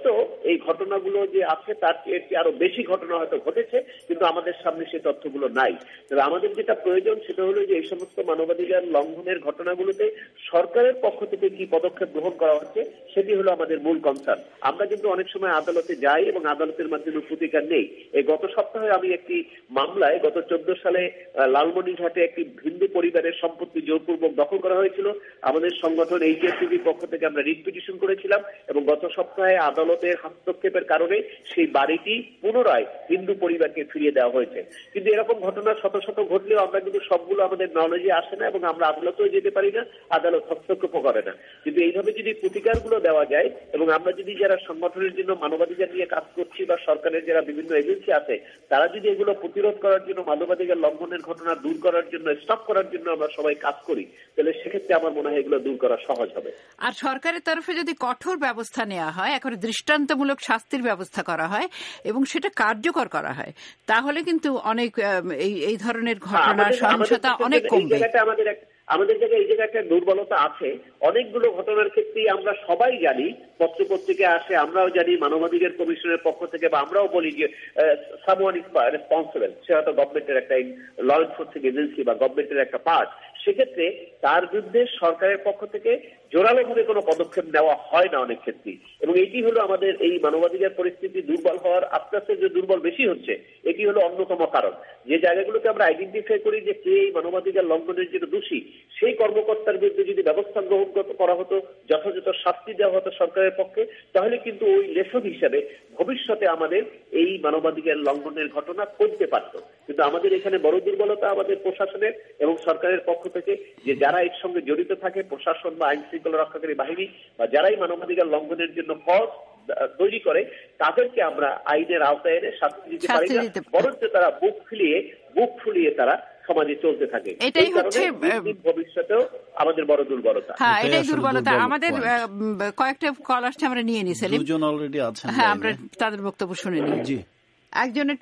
এই ঘটনাগুলো যে আছে তার চেয়ে আরো বেশি ঘটনা হয়তো ঘটেছে, কিন্তু আমাদের সামনে সেই তথ্যগুলো নাই। তবে আমাদের যেটা প্রয়োজন সেটা হলো যে এই সমস্ত মানবাধিকার লঙ্ঘনের ঘটনাগুলোতে সরকারের পক্ষ থেকে কি পদক্ষেপ গ্রহণ করা হচ্ছে সেটি হলো আমাদের মূল কনসার্ন। আমরা কিন্তু অনেক সময় আদালতে যাই এবং আদালতের মাধ্যমে প্রতিকার নেই। এই গত সপ্তাহে আমি একটি মামলায় গত চোদ্দ সালে লালমনিরহাটে একটি হিন্দু পরিবারের সম্পত্তি জোরপূর্বক দখল করা হয়েছিল। আমাদের সংগঠন এইচএসসিবির পক্ষ থেকে আমরা রিট পিটিশন করেছিলাম এবং গত সপ্তাহে আদালতের হস্তক্ষেপের কারণে সেই বাড়িটি পুনরায় হিন্দু পরিবারকে ফিরিয়ে দেওয়া হয়েছে। কিন্তু এরকম ঘটনা শত শত ঘটলেও আমরা কিন্তু সবগুলো আমাদের নলেজে আসে না এবং আমরা আদালতেও যেতে পারি না, আদালত হস্তক্ষেপ করে না। কিন্তু এইভাবে যদি প্রতিকারগুলো দেওয়া যায় এবং আমরা যদি যারা সংগঠনের জন্য মানবাধিকার নিয়ে কাজ করছি বা সরকারের যারা বিভিন্ন এজেন্সি আছে তারা যদি এগুলো প্রতিরোধ করার জন্য, মানবাধিকার লঙ্ঘনের ঘটনা দূর করার জন্য, স্টপ করার জন্য আমরা সবাই কাজ করি, তাহলে সেক্ষেত্রে আমার মনে হয় এগুলো দূর করা সহজ হবে। আর সরকারের তরফে যদি কঠোর ব্যবস্থা নেওয়া হয়, এখন দৃষ্টান্তমূলক শাস্তির ব্যবস্থা করা হয় এবং সেটা কার্যকর করা হয়, তাহলে কিন্তু অনেক এই এই ধরনের ঘটনা সহিংসতা অনেক কমবে। আমাদের আমাদের জায়গায় এই জায়গায় একটা দুর্বলতা আছে। অনেকগুলো ঘটনার ক্ষেত্রেই আমরা সবাই জানি, পত্রপত্রিকা আসে, আমরাও জানি, মানবাধিকার কমিশনের পক্ষ থেকে বা আমরাও বলি যে সামওয়ান ইজ রেসপন্সিবল, সে হয়তো গভর্নমেন্টের একটা ল এনফোর্সিং এজেন্সি বা গভর্নমেন্টের একটা পার্ট। সেক্ষেত্রে তার বিরুদ্ধে সরকারের পক্ষ থেকে জোরালোভাবে কোনো পদক্ষেপ নেওয়া হয় না অনেক ক্ষেত্রেই, এবং এটি হলো আমাদের এই মানবাধিকার পরিস্থিতি দুর্বল হওয়ার, আস্তে আস্তে যে দুর্বল বেশি হচ্ছে, এটি হলো অন্যতম কারণ। যে জায়গাগুলোকে আমরা আইডেন্টিফাই করি যে কে এই মানবাধিকার লঙ্ঘনের জন্য দোষী, সেই কর্মকর্তার বিরুদ্ধে যদি ব্যবস্থা গ্রহণ করা হতো, যথাযথ শাস্তি দেওয়া হতো সরকারের পক্ষে, তাহলে কিন্তু ওই লেসন হিসাবে ভবিষ্যতে আমাদের এই মানবাধিকার লঙ্ঘনের ঘটনা কমতে পারত। কিন্তু আমাদের এখানে বড় দুর্বলতা আমাদের প্রশাসনের এবং সরকারের পক্ষ থেকে, যে যারা এর সঙ্গে জড়িত থাকে, প্রশাসন বা আইন শৃঙ্খলা রক্ষাকারী বাহিনী বা যারাই মানবাধিকার লঙ্ঘনের জন্য কজ তৈরি করে, তাদেরকে আমরা আইনের আওতায় এনে শাস্তি দিতে পারি না, বরঞ্চ তারা বুক ফুলিয়ে বুক ফুলিয়ে তারা সমাজে চলতে থাকে। এটাই হচ্ছে ভবিষ্যতেও আমাদের বড় দুর্বলতা। হ্যাঁ, এটাই দুর্বলতা। আমাদের কয়েকটা কল আসছে, আমরা নিয়ে নিই। সেলিম দুজন অলরেডি আছেন, হ্যাঁ, আমরা তাদের বক্তব্য শুনে নিই। জি, একজনের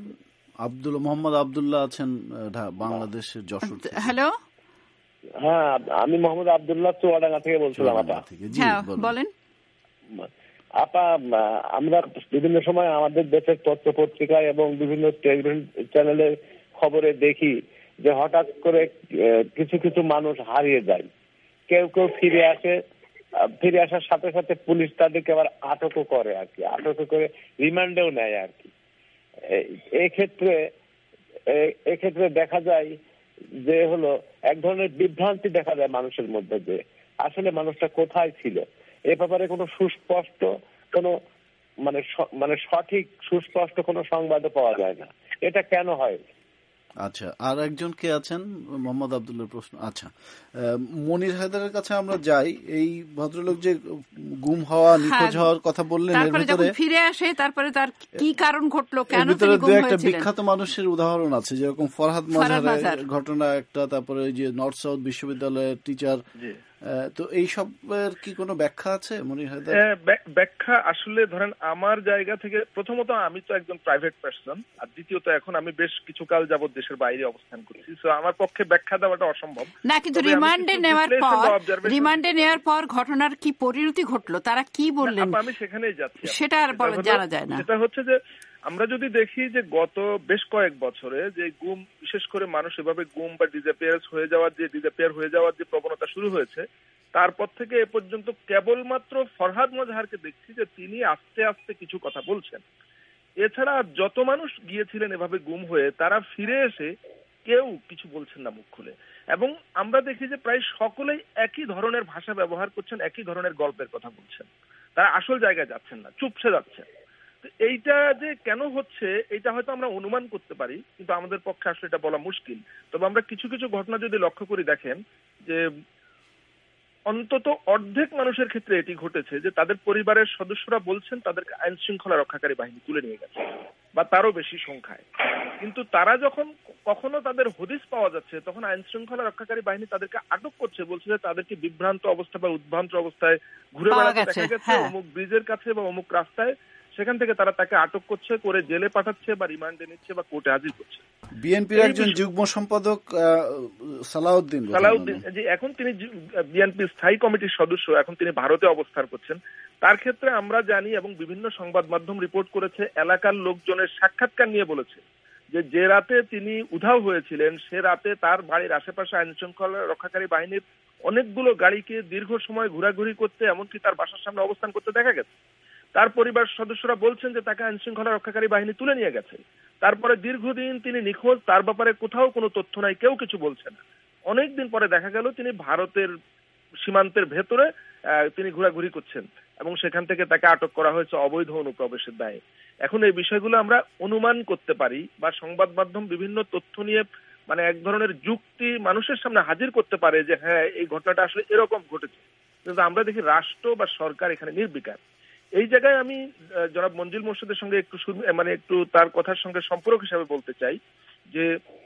আব্দুল মোহাম্মদ আব্দুল্লাহ আছেন বাংলাদেশের যশোর। হ্যালো, হ্যাঁ, আমি মোহাম্মদ আব্দুল্লাহ চুয়াডাঙ্গা থেকে বলছিলাম। আপা বলেন। আপা, আমরা বিভিন্ন সময় আমাদের দেশের পত্র পত্রিকা এবং বিভিন্ন টেলিভিশন চ্যানেলে খবরে দেখি যে হঠাৎ করে কিছু কিছু মানুষ হারিয়ে যায়, কেউ কেউ ফিরে আসে, ফিরে আসার সাথে সাথে পুলিশ তাদেরকে আবার আটকও করে আর কি, আটক করে রিমান্ডেও নেয় আর কি। এক্ষেত্রে এক্ষেত্রে দেখা যায় যে হলো এক ধরনের বিভ্রান্তি দেখা যায় মানুষের মধ্যে, যে আসলে মানুষটা কোথায় ছিল এ ব্যাপারে কোনো সুস্পষ্ট কোনো মানে মানে সঠিক সুস্পষ্ট কোনো সংবাদ পাওয়া যায় না। এটা কেন হয়? আচ্ছা, আর একজন কে আছেন মোহাম্মদ আব্দুল্লাহর প্রশ্ন। আচ্ছা, মনির হায়দারের কাছে আমরা যাই। এই ভদ্রলোক যে গুম হওয়া, নিখোঁজ হওয়ার কথা বললেন, এর ভিতরে ফিরে আসে, তারপরে তার কি কারণ ঘটলো, কেন তিনি গুম হয়েছিলেন, একটা বিখ্যাত মানুষের উদাহরণ আছে, যেরকম ফরহাদ মাজহারের ঘটনা একটা, তারপরে ওই যে নর্থ সাউথ বিশ্ববিদ্যালয়ের টিচার। তো এই সবের কি কোনো ব্যাখ্যা আছে মনির হায়দার? ব্যাখ্যা আসলে ধরেন আমার জায়গা থেকে, প্রথমত আমি তো একজন প্রাইভেট পার্সন, আর দ্বিতীয়ত এখন আমি বেশ কিছুকাল যাবত দেশের বাইরে অবস্থান করছি, তো আমার পক্ষে ব্যাখ্যা দেওয়াটা অসম্ভব না। কিন্তু রিমান্ডে নেওয়ার পর রিমান্ডে নেওয়ার পর ঘটনার কি পরিণতি ঘটলো, তারা কি বললেন, আমি সেখানেই যাচ্ছি, সেটা আর জানা যায় না। সেটা হচ্ছে যে আমরা যদি দেখি যে গত বেশ কয়েক বছরে যে গুম, বিশেষ করে মানুষ এভাবে গুম বা ডিসঅ্যাপিয়ার হয়ে যাওয়ার যে ডিসঅ্যাপিয়ার হয়ে যাওয়ার যে প্রবণতা শুরু হয়েছে, তারপর থেকে এ পর্যন্ত কেবলমাত্র ফরহাদ মাজহারকে দেখছি যে তিনি আস্তে আস্তে কিছু কথা বলছেন। এছাড়া যত মানুষ গিয়েছিলেন এভাবে গুম হয়ে, তারা ফিরে এসে কেউ কিছু বলছেন না মুখ খুলে, এবং আমরা দেখি যে প্রায় সকলেই একই ধরনের ভাষা ব্যবহার করছেন, একই ধরনের গল্পের কথা বলছেন, তারা আসল জায়গায় যাচ্ছেন না, চুপসে যাচ্ছেন। এইটা যে কেন হচ্ছে এটা হয়তো আমরা অনুমান করতে পারি, কিন্তু আমাদের পক্ষে আসলে এটা বলা মুশকিল। তবে আমরা কিছু কিছু ঘটনা যদি লক্ষ্য করি, দেখেন যে অন্তত অর্ধেক মানুষের ক্ষেত্রে এটি ঘটেছে যে তাদের পরিবারের সদস্যরা বলছেন তাদেরকে আইন শৃঙ্খলা রক্ষাকারী বাহিনী তুলে নিয়ে গেছে, বা তারও বেশি সংখ্যায়। কিন্তু তারা যখন কখনো তাদের হদিস পাওয়া যাচ্ছে, তখন আইন শৃঙ্খলা রক্ষাকারী বাহিনী তাদেরকে আটক করছে, বলছে যে তাদেরকে বিভ্রান্ত অবস্থা বা উদ্ভ্রান্ত অবস্থায় ঘুরে বেড়াতে দেখা গেছে অমুক ব্রিজের কাছে বা অমুক রাস্তায়, সেখান থেকে তারা তাকে আটক করছে, করে জেলে পাঠাচ্ছে বা রিমান্ডে নিচ্ছে বা কোর্টে হাজির করছে। বিএনপির একজন যুগ্ম সম্পাদক সালাউদ্দিন সালাউদ্দিন যে এখন তিনি বিএনপির স্থায়ী কমিটির সদস্য, এখন তিনি ভারতে অবস্থান করছেন। তার ক্ষেত্রে আমরা জানি এবং বিভিন্ন সংবাদ মাধ্যম রিপোর্ট করেছে, এলাকার লোকজনের সাক্ষাৎকার নিয়ে বলেছে যে যে রাতে তিনি উধাও হয়েছিলেন সে রাতে তার বাড়ির আশেপাশে আইন শৃঙ্খলা রক্ষাকারী বাহিনীর অনেকগুলো গাড়িকে দীর্ঘ সময় ঘোরাঘুরি করতে, এমনকি তার বাসার সামনে অবস্থান করতে দেখা গেছে। তার পরিবার সদস্যরা বলছেন যে তাকে আইন শৃঙ্খলা রক্ষাকারী বাহিনী তুলে নিয়ে গেছে। তারপরে দীর্ঘদিন তিনি নিখোঁজ, তার ব্যাপারে কোথাও কোনো তথ্য নাই, কেউ কিছু বলছে না। অনেকদিন পরে দেখা গেল তিনি ভারতের সীমান্তের ভেতরে তিনি ঘোরাঘুরি করছেন এবং সেখান থেকে তাকে আটক করা হয়েছে অবৈধ অনুপ্রবেশের দায়ে। এখন এই বিষয়গুলো আমরা অনুমান করতে পারি বা সংবাদ মাধ্যম বিভিন্ন তথ্য নিয়ে মানে এক ধরনের যুক্তি মানুষের সামনে হাজির করতে পারে যে হ্যাঁ এই ঘটনাটা আসলে এরকম ঘটেছে, কিন্তু আমরা দেখি রাষ্ট্র বা সরকার এখানে নির্বিকার। এই জায়গায় আমি জনাব মঞ্জিল মোর্শেদের সঙ্গে একটু মানে একটু তার কথার সঙ্গে সম্পর্ক হিসাবে বলতে চাই যে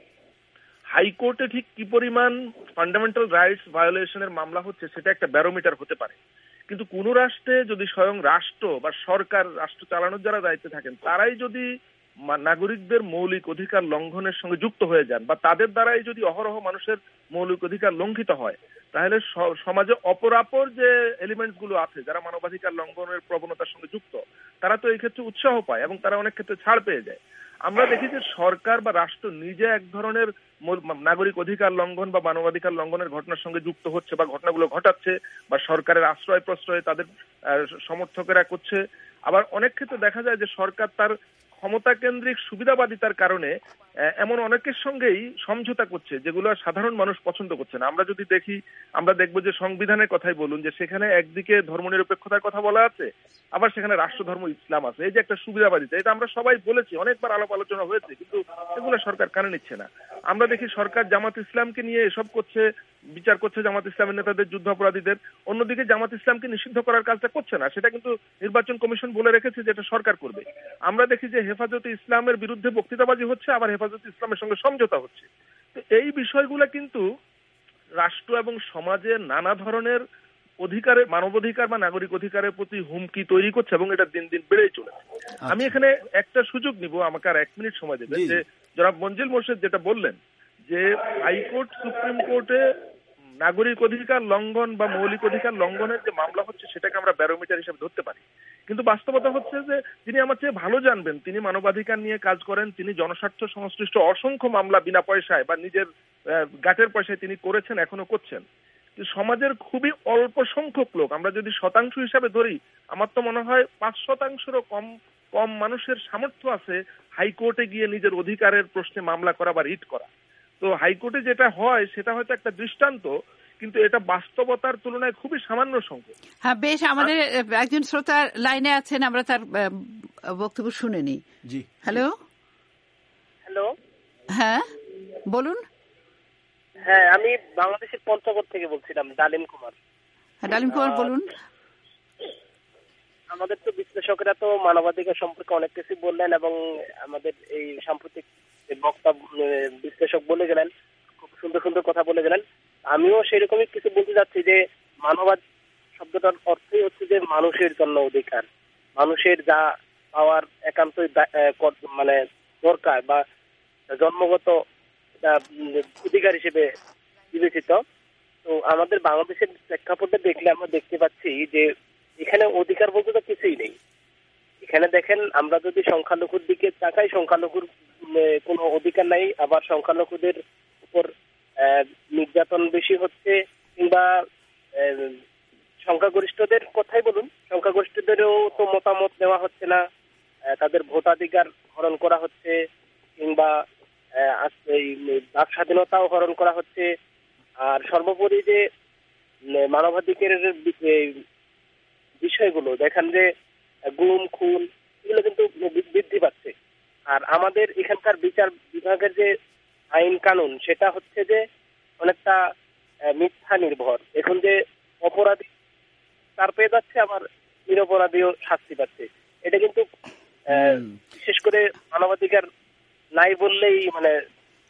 হাইকোর্টে ঠিক কি পরিমাণ ফান্ডামেন্টাল রাইটস ভায়োলেশনের মামলা হচ্ছে সেটা একটা ব্যারোমিটার হতে পারে, কিন্তু কোন রাষ্ট্রে যদি স্বয়ং রাষ্ট্র বা সরকার, রাষ্ট্র চালানোর যারা দায়িত্বে থাকেন তারাই যদি নাগরিকদের মৌলিক অধিকার লঙ্ঘনের সঙ্গে যুক্ত হয়ে যান বা তাদের দ্বারাই যদি অহরহ মানুষের মৌলিক অধিকার লঙ্ঘিত হয়, তাহলে সমাজে অপরাপর যে এলিমেন্টস গুলো আছে যারা মানবাধিকার লঙ্ঘনের প্রবণতার সঙ্গে যুক্ত তারা তো এই ক্ষেত্রে উৎসাহ পায় এবং তারা অনেক ক্ষেত্রে ছাড় পেয়ে যায়। আমরা দেখি যে সরকার বা রাষ্ট্র নিজে এক ধরনের নাগরিক অধিকার লঙ্ঘন বা মানবাধিকার লঙ্ঘনের ঘটনার সঙ্গে যুক্ত হচ্ছে বা ঘটনাগুলো ঘটাচ্ছে বা সরকারের আশ্রয় প্রশ্রয়ে তাদের সমর্থকেরা করছে। আবার অনেক ক্ষেত্রে দেখা যায় যে সরকার তার ক্ষমতা কেন্দ্রিক সুবিধাবাদিতার কারণে এমন অনেকের সঙ্গেই সমঝোতা করছে যেগুলো সাধারণ মানুষ পছন্দ করছে না। আমরা যদি দেখি, আমরা দেখবো যে সংবিধানের কথাই বলুন যে সেখানে একদিকে ধর্মনিরপেক্ষতার কথা বলা আছে, আবার সেখানে রাষ্ট্র ধর্ম ইসলাম আছে। এই যে একটা সুবিধাবাদিতা, এটা আমরা সবাই বলেছি, অনেকবার আলাপ আলোচনা হয়েছে, কিন্তু এগুলো সরকার কানে নিচ্ছে না। আমরা দেখি সরকার জামাত ইসলামকে নিয়ে এসব করছে, বিচার করছে জামাত ইসলামের নেতাদের, যুদ্ধাপরাধীদের, অন্যদিকে জামাত ইসলামকে নিষিদ্ধ করার কাজটা করছে না। সেটা কিন্তু নির্বাচন কমিশন বলে রেখেছে যে এটা সরকার করবে। আমরা দেখি যে হেফাজতে ইসলামের বিরুদ্ধে বক্তৃতাবাজি হচ্ছে, আবার হেফাজতে ইসলামের সঙ্গে সমঝোতা হচ্ছে। তো এই বিষয়গুলো কিন্তু রাষ্ট্র এবং সমাজের নানা ধরনের অধিকারের, মানবাধিকার বা নাগরিক অধিকারের প্রতি হুমকি তৈরি করছে এবং এটা দিন দিন বেড়েই চলেছে। আমি এখানে একটা সুযোগ নিব, আমাকে আর এক মিনিট সময় দেবেন, যে জনাব মঞ্জিল মোর্শেদ যেটা বললেন যে হাইকোর্ট সুপ্রিম কোর্টে নাগরিক অধিকার লঙ্ঘন বা মৌলিক অধিকার লঙ্ঘনের যে মামলা হচ্ছে সেটাকে আমরা ব্যারোমিটার হিসেবে ধরতে পারি, কিন্তু বাস্তবতা হচ্ছে যে তিনি আমার চেয়ে ভালো জানবেন, তিনি মানবাধিকার নিয়ে কাজ করেন, তিনি জনস্বার্থ সংশ্লিষ্ট অসংখ্য মামলা বিনা পয়সায় বা নিজের গাটের পয়সায় তিনি করেছেন, এখনো করছেন। সমাজের খুবই অল্প সংখ্যক লোক, আমরা যদি শতাংশ হিসাবে ধরি, আমার তো মনে হয় পাঁচ শতাংশেরও কম কম মানুষের সামর্থ্য আছে হাইকোর্টে গিয়ে নিজের অধিকারের প্রশ্নে মামলা করা বা রিট করা। তো হাইকোর্টে যেটা হয় সেটা হয়তো একটা দৃষ্টান্ত, কিন্তু এটা বাস্তবতার তুলনায় খুবই সামান্য সংখ্যক। হ্যাঁ, বেশ, আমাদের একজন শ্রোতা লাইনে আছেন, আমরা তার বক্তব্য শুনে নিই। জি, হ্যালো হ্যালো হ্যাঁ বলুন। হ্যাঁ, আমি বাংলাদেশের পঞ্চগড় থেকে বলছিলাম, ডালিম কুমার। হ্যাঁ, ডালিম কুমার বলুন। আমাদের তো বিশ্লেষকরা তো মানবাধিকার সম্পর্কে অনেক কিছু বললেন এবং আমাদের এই সাম্প্রতিক বক্তা বিশ্লেষক বলে গেলেন, খুব সুন্দর সুন্দর কথা বলে গেলেন। আমিও সেরকমই কিছু বলতে যাচ্ছি যে মানবাধিকার শব্দটার অর্থই হচ্ছে যে মানুষের জন্য অধিকার, মানুষের যা পাওয়ার একান্তই মানে দরকার বা জন্মগত অধিকার হিসেবে বিবেচিত। তো আমাদের বাংলাদেশের প্রেক্ষাপটে দেখলে আমরা দেখতে পাচ্ছি যে এখানে অধিকার বলতে তো কিছুই নেই। এখানে দেখেন, আমরা যদি সংখ্যালঘুর দিকে তাকাই, সংখ্যালঘুর কোনো অধিকার নাই, আবার সংখ্যালঘুদের উপর নির্যাতন বেশি হচ্ছে, কিংবা সংখ্যাগরিষ্ঠদের কথাই বলুন, সংখ্যাগরিষ্ঠদেরও তো মতামত নেওয়া হচ্ছে না, তাদের ভোটাধিকার হরণ করা হচ্ছে, কিংবা এই বাক স্বাধীনতাও হরণ করা হচ্ছে। আর সর্বোপরি যে মানবাধিকারের বিষয়গুলো দেখেন যে গুম খুন এগুলো কিন্তু বৃদ্ধি পাচ্ছে। আর আমাদের এখানকার বিচার বিভাগের যে আইন কানুন সেটা হচ্ছে যে অনেকটা মিথ্যা নির্ভর। এখন যে অপরাধী তার পেয়ে যাচ্ছে, আবার নিরপরাধীও শাস্তি পাচ্ছে। এটা কিন্তু বিশেষ করে মানবাধিকার নাই বললেই মানে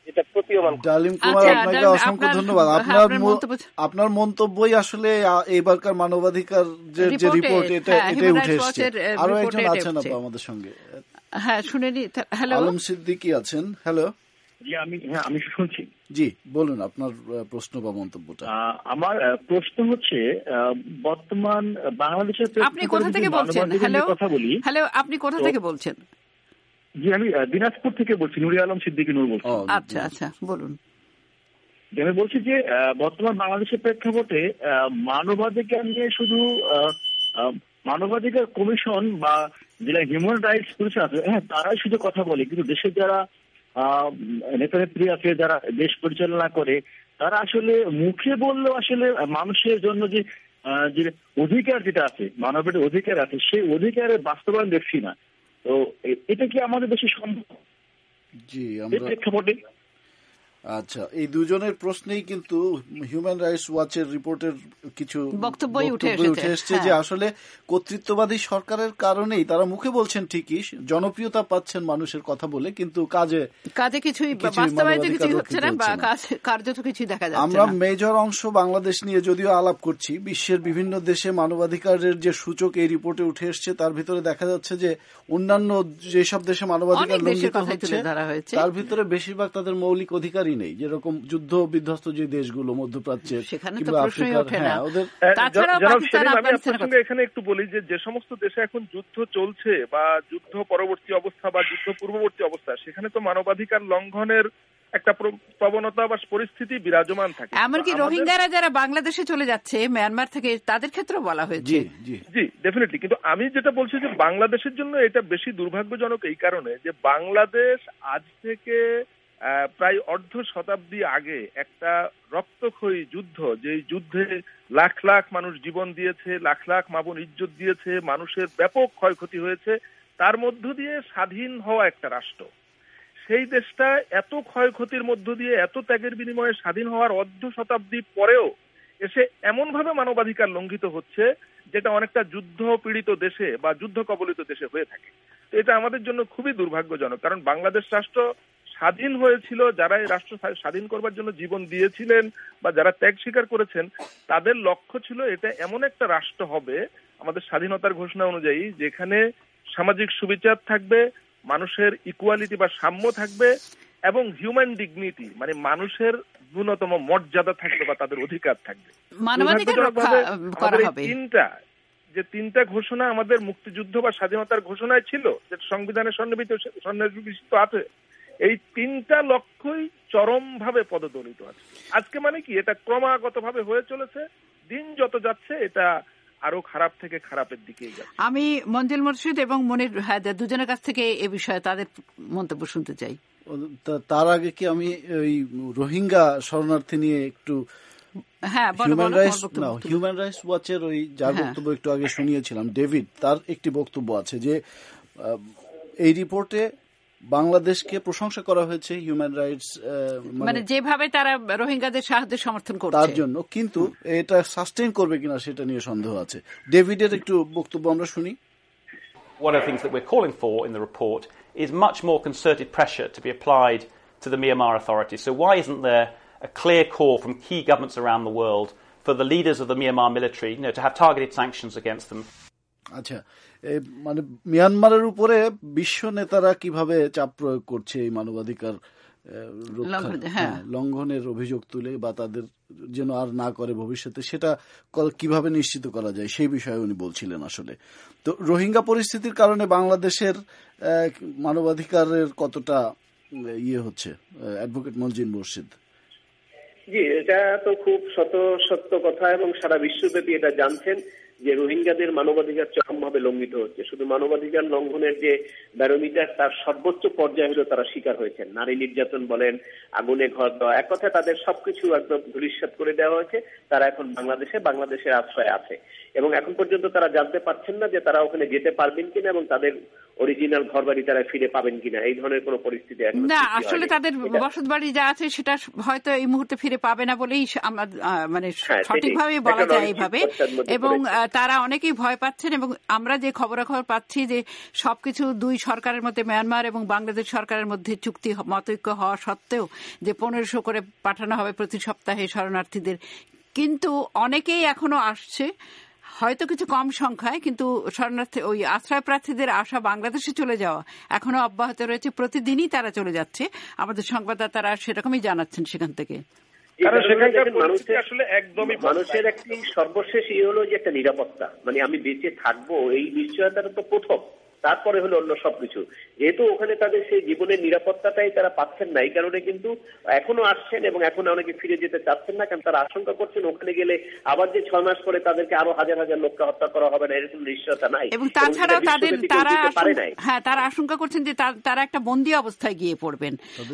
যেটা প্রতীয়মান। ডালিম কুমার, আপনাকে অসংখ্য ধন্যবাদ। আপনার আপনার মন্তব্যই আসলে এবারকার মানবাধিকার যে রিপোর্ট এটা এটাই উঠে এসেছে। আরো একজন আছেন আপা আমাদের সঙ্গে, হ্যাঁ শুনে নি। হ্যালো, আলম সিদ্দিকী আছেন। হ্যালো, জি আমি হ্যাঁ আমি শুনছি। জি বলুন আপনার প্রশ্ন বা মন্তব্যটা। আমার প্রশ্ন হচ্ছে বর্তমান বাংলাদেশের আপনি কোথা থেকে বলছেন? হ্যালো কথা বলি। হ্যালো, আপনি কোথা থেকে বলছেন? জি আমি দিনাজপুর থেকে বলছি, নুরি আলম সিদ্দিকী নূর বলছি। আচ্ছা আচ্ছা বলুন। আমি বলছি যে বর্তমান বাংলাদেশের প্রেক্ষাপটে মানবাধিকার নিয়ে শুধু মানবাধিকার কমিশন বা যারা হিউম্যান রাইটস কমিশন আছে হ্যাঁ তারাই শুধু কথা বলে, কিন্তু দেশের যারা নেতা নেত্রী আছে যারা দেশ পরিচালনা করে তারা আসলে মুখে বললেও আসলে মানুষের জন্য যে যে অধিকার যেটা আছে, মানবের অধিকার আছে, সেই অধিকারের বাস্তবায়ন দেখছি না। তো এটা কি আমাদের দেশে সম্ভব? জি আমরা প্রেক্ষাপটে আচ্ছা এই দুজনের প্রশ্নেই কিন্তু হিউম্যান রাইটস ওয়াচের রিপোর্টের কিছু বক্তব্যই উঠে এসেছে যে আসলে কর্তৃত্ববাদী সরকারের কারণেই তারা মুখে বলছেন ঠিকই, জনপ্রিয়তা পাচ্ছেন মানুষের কথা বলে, কিন্তু কাজে কাজে কিছুই বাস্তবায়িত কিছু হচ্ছে না বা কার্যত কিছুই দেখা যাচ্ছে না। আমরা মেজর অংশ বাংলাদেশ নিয়ে যদিও আলাপ করছি, বিশ্বের বিভিন্ন দেশে মানবাধিকারের যে সূচক এই রিপোর্টে উঠে এসছে তার ভিতরে দেখা যাচ্ছে যে অন্যান্য যেসব দেশে মানবাধিকার লঙ্ঘিত হচ্ছে তার ভিতরে বেশিরভাগ তাদের মৌলিক অধিকারই নেই, যেরকম যুদ্ধ বিধ্বস্ত যে দেশগুলো মধ্যপ্রাচ্যের কিংবা আফ্রিকার। হ্যাঁ ওদের এখানে একটু বলি যে যে সমস্ত দেশে এখন যুদ্ধ চলছে বা যুদ্ধ পরবর্তী অবস্থা বা যুদ্ধ পূর্ববর্তী অবস্থা, সেখানে তো মানবাধিকার লঙ্ঘনের একটা প্রবণতা বা পরিস্থিতি বিরাজমান থাকে। এমনকি রোহিঙ্গারা যারা বাংলাদেশে চলে যাচ্ছে মিয়ানমার থেকে তাদের ক্ষেত্রে বলা হয়েছে। জি ডেফিনেটলি, কিন্তু আমি যেটা বলছি যে বাংলাদেশের জন্য এটা বেশি দুর্ভাগ্যজনক এই কারণে যে বাংলাদেশ আজ থেকে প্রায় অর্ধ শতাব্দী আগে একটা রক্তক্ষয়ী যুদ্ধ, যে যুদ্ধে লাখ লাখ মানুষ জীবন দিয়েছে, লাখ লাখ মাবন ইজ্জত দিয়েছে, মানুষের ব্যাপক ক্ষয়ক্ষতি হয়েছে, তার মধ্য দিয়ে স্বাধীন হওয়া একটা রাষ্ট্র, সেই দেশটা এত ক্ষয়ক্ষতির মধ্য দিয়ে এত ত্যাগের বিনিময়ে স্বাধীন হওয়ার অর্ধ শতাব্দী পরেও এসে এমন ভাবে মানবাধিকার লঙ্ঘিত হচ্ছে যেটা অনেকটা যুদ্ধ পীড়িত দেশে বা যুদ্ধ কবলিত দেশে হয়ে থাকে। তো এটা আমাদের জন্য খুবই দুর্ভাগ্যজনক, কারণ বাংলাদেশ রাষ্ট্র স্বাধীন হয়েছিল, যারা এই রাষ্ট্র স্বাধীন করবার জন্য জীবন দিয়েছিলেন বা যারা ত্যাগ স্বীকার করেছেন তাদের লক্ষ্য ছিল এটা এমন একটা রাষ্ট্র হবে আমাদের স্বাধীনতার ঘোষণা অনুযায়ী যেখানে সামাজিক সুবিচার থাকবে, মানুষের ইকুয়ালিটি বা সাম্য থাকবে এবং হিউম্যান ডিগনিটি মানে মানুষের ন্যূনতম মর্যাদা থাকবে বা তাদের অধিকার থাকবে। তিনটা যে তিনটা ঘোষণা আমাদের মুক্তিযুদ্ধ বা স্বাধীনতার ঘোষণায় ছিল, যেটা সংবিধানের সন্নিবেশিত সন্নিবেশিত আছে, এই তিনটা লক্ষ্যই চরম ভাবে পদদলিত আছে আজকে। মানে কি এটা ক্রমাগত ভাবে হয়ে চলেছে, দিন যত যাচ্ছে এটা আরো খারাপ থেকে খারাপের দিকে যাচ্ছে। আমি মঞ্জিল মুর্শিদ এবং মনির হায়দার দুজনের কাছ থেকে এ বিষয়ে তাদের মন্তব্য শুনতে চাই। তার আগে কি আমি ওই রোহিঙ্গা শরণার্থী নিয়ে একটু হ্যাঁ হিউম্যান রাইটস না হিউম্যান রাইটস ওয়াচের ওই যার বক্তব্য একটু আগে শুনিয়েছিলাম ডেভিড, তার একটি বক্তব্য আছে যে এই রিপোর্টে বাংলাদেশকে প্রশংসা করা হয়েছে হিউম্যান রাইটস মানে যেভাবে তারা রোহিঙ্গাদের সাহায্য সমর্থন করছে তার জন্য, কিন্তু এটা সাস্টেইন করবে কিনা সেটা নিয়ে সন্দেহ আছে। ডেভিডের একটু বক্তব্য আমরা শুনি। One of the things that we're calling for in the report is much more concerted pressure to be applied to the Myanmar authorities. So why isn't there a clear call from key governments around the world for the leaders of the Myanmar military, you know, to have targeted sanctions against them? আচ্ছা, মানে মিয়ানমারের উপরে বিশ্ব নেতারা কিভাবে চাপ প্রয়োগ করছে এই মানবাধিকার লঙ্ঘনের অভিযোগ তুলে বা তাদের যেন আর না করে ভবিষ্যতে, সেটা কিভাবে নিশ্চিত করা যায় সেই বিষয়ে উনি বলছিলেন। আসলে তো রোহিঙ্গা পরিস্থিতির কারণে বাংলাদেশের মানবাধিকারের কতটা ইয়ে হচ্ছে, অ্যাডভোকেট মঞ্জিল মুর্শিদ। জি, এটা তো খুব শত সত্য কথা এবং সারা বিশ্বব্যাপী এটা জানছেন যে রোহিঙ্গাদের মানবাধিকার চরমভাবে লঙ্ঘিত হচ্ছে। শুধু মানবাধিকার লঙ্ঘনের যে ব্যারোমিটার তার সর্বোচ্চ পর্যায়ে হলো তারা শিকার হয়েছেন। নারী নির্যাতন বলেন, আগুনে ঘর দেওয়া, এক কথায় তাদের সবকিছু একদম ধূলিসাৎ করে দেওয়া হয়েছে। তারা এখন বাংলাদেশে বাংলাদেশের আশ্রয় আছে এবং এখন পর্যন্ত তারা জানতে পারছেন না যে তারা ওখানে যেতে পারবেন কিনা এবং তাদের অরিজিনাল ঘর বাড়ি তারা ফিরে পাবেন কিনা। এই ধরনের কোনো পরিস্থিতি না, আসলে তাদের বসত বাড়ি যা আছে সেটা হয়তো এই মুহূর্তে ফিরে পাবে না বলেই আমরা মানে সঠিকভাবে বলা যায় এইভাবে। এবং তারা অনেকেই ভয় পাচ্ছেন এবং আমরা যে খবরাখবর পাচ্ছি যে সবকিছু দুই সরকারের মধ্যে মিয়ানমার এবং বাংলাদেশ সরকারের মধ্যে চুক্তি মতৈক্য হওয়া সত্ত্বেও যে পনেরোশো করে পাঠানো হবে প্রতি সপ্তাহে শরণার্থীদের, কিন্তু অনেকেই এখনো আসছে, হয়তো কিছু কম সংখ্যায়, কিন্তু শরণার্থী ওই আশ্রয় প্রার্থীদের আশা বাংলাদেশে চলে যাওয়া এখনো অব্যাহত রয়েছে। প্রতিদিনই তারা চলে যাচ্ছে, আমাদের সংবাদদাতারা সেরকমই জানাচ্ছেন সেখান থেকে। মানুষের একটি সর্বশেষ ইয়ে হলো যে একটা নিরাপত্তা, মানে আমি বেঁচে থাকবো এই নিশ্চয়তাটা তো প্রথম, তারপরে হলো অন্য সবকিছু। যেহেতু ওখানে তাদের সেই জীবনের নিরাপত্তাটাই তারা পাচ্ছেন না, এই কারণে কিন্তু এখনো আসছেন এবং এখনো অনেকে ফিরে যেতে চাচ্ছেন না, কারণ তারা আশঙ্কা করছেন ওখানে গেলে আবার যে ছয় মাস পরে তাদেরকে আরো হাজার হাজার লোককে হত্যা করা হবে না, এরকম নিশ্চয়তা নাই। এবং তাছাড়াও তাদের তারা হ্যাঁ তারা আশঙ্কা করছেন যে তারা একটা বন্দী অবস্থায় গিয়ে পড়বেন,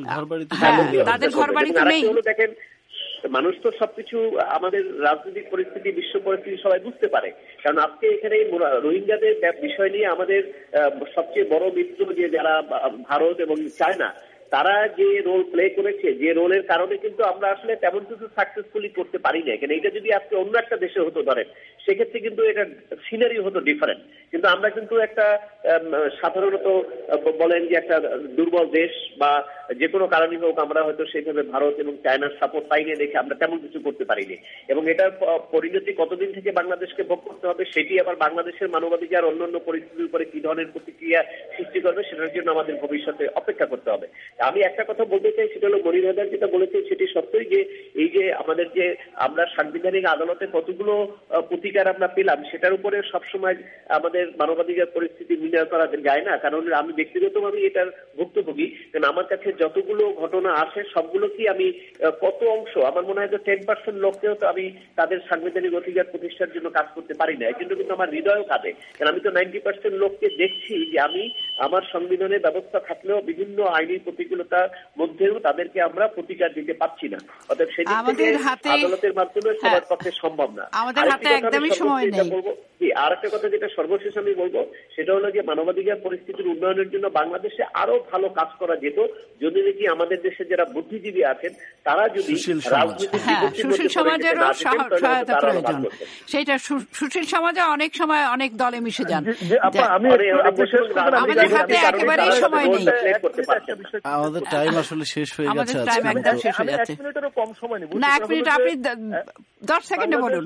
তাদের ঘর বাড়িতে নেই। দেখেন, মানুষ তো সবকিছু আমাদের রাজনৈতিক পরিস্থিতি, বিশ্ব পরিস্থিতি সবাই বুঝতে পারে, কারণ আজকে এখানে রোহিঙ্গাদের বিষয় নিয়ে আমাদের সবচেয়ে বড় মিত্র যে যারা ভারত এবং চায়না, তারা যে রোল প্লে করেছে, যে রোলের কারণে কিন্তু আমরা আসলে তেমন কিছু সাকসেসফুলি করতে পারি না। এখানে এটা যদি আজকে অন্য একটা দেশে হতো ধরেন, সেক্ষেত্রে কিন্তু এটা সিনারি হতো ডিফারেন্ট, কিন্তু আমরা কিন্তু একটা সাধারণত বলেন যে একটা দুর্বল দেশ বা যে কোনো কারণে হোক আমরা হয়তো সেইভাবে ভারত এবং চায়নার সাপোর্ট পাইনি দেখে আমরা তেমন কিছু করতে পারিনি। এবং এটার পরিণতি কতদিন থেকে বাংলাদেশকে ভোগ করতে হবে, সেটি আবার বাংলাদেশের মানবাধিকার অন্যান্য পরিস্থিতির উপরে কি ধরনের প্রতিক্রিয়া সৃষ্টি করবে সেটার জন্য আমাদের ভবিষ্যতে অপেক্ষা করতে হবে। আমি একটা কথা বলতে চাই, সেটা হলো মনির হায়দার যেটা বলেছেন সেটি সত্যই, যে এই যে আমাদের যে আমরা সাংবিধানিক আদালতে কতগুলো প্রতিকার আমরা পেলাম, সেটার উপরে সবসময় আমাদের মানবাধিকার পরিস্থিতি মিলিয়ে করা যায় না, কারণ আমি ব্যক্তিগতভাবে এটার ভুক্তভোগী। কারণ আমার কাছে যতগুলো ঘটনা আসে সবগুলো কি আমি কত অংশ, আমার মনে হয় যে টেন পার্সেন্ট লোককেও তো আমি তাদের সাংবিধানিক অধিকার প্রতিষ্ঠার জন্য কাজ করতে পারি না, এই জন্য কিন্তু আমার হৃদয়ও কাঁদে। কারণ আমি তো নাইনটি পার্সেন্ট লোককে দেখছি যে আমি আমার সংবিধানের ব্যবস্থা থাকলেও বিভিন্ন আইনি প্রতিকূলতার মধ্যেও তাদেরকে আমরা প্রতিকার দিতে পারছি না। অর্থাৎ সেদিক থেকে আদালতের মাধ্যমে সবার পক্ষে সম্ভব না। আমাদের হাতে একদমই সময় নেই। আর একটা কথা যেটা সর্বশেষ আমি বলবো, সেটা হলো যে মানবাধিকার পরিস্থিতির উন্নয়নের জন্য বাংলাদেশে আরো ভালো কাজ করা যেত যদি নাকি আমাদের দেশে যারা বুদ্ধিজীবী আছেন তারা যদি সুশীল সমাজেরও সহায়তা প্রয়োজন। সেটা সুশীল সমাজে অনেক সময় অনেক দলে মিশে যান। আমাদের হাতে একেবারেই সময় নেই, আমাদের টাইম আসলে শেষ হয়ে গেছে। আমাদের টাইম একদম শেষ হয়ে যাচ্ছে। না, এক মিনিট, আপনি দশ সেকেন্ডে বলুন।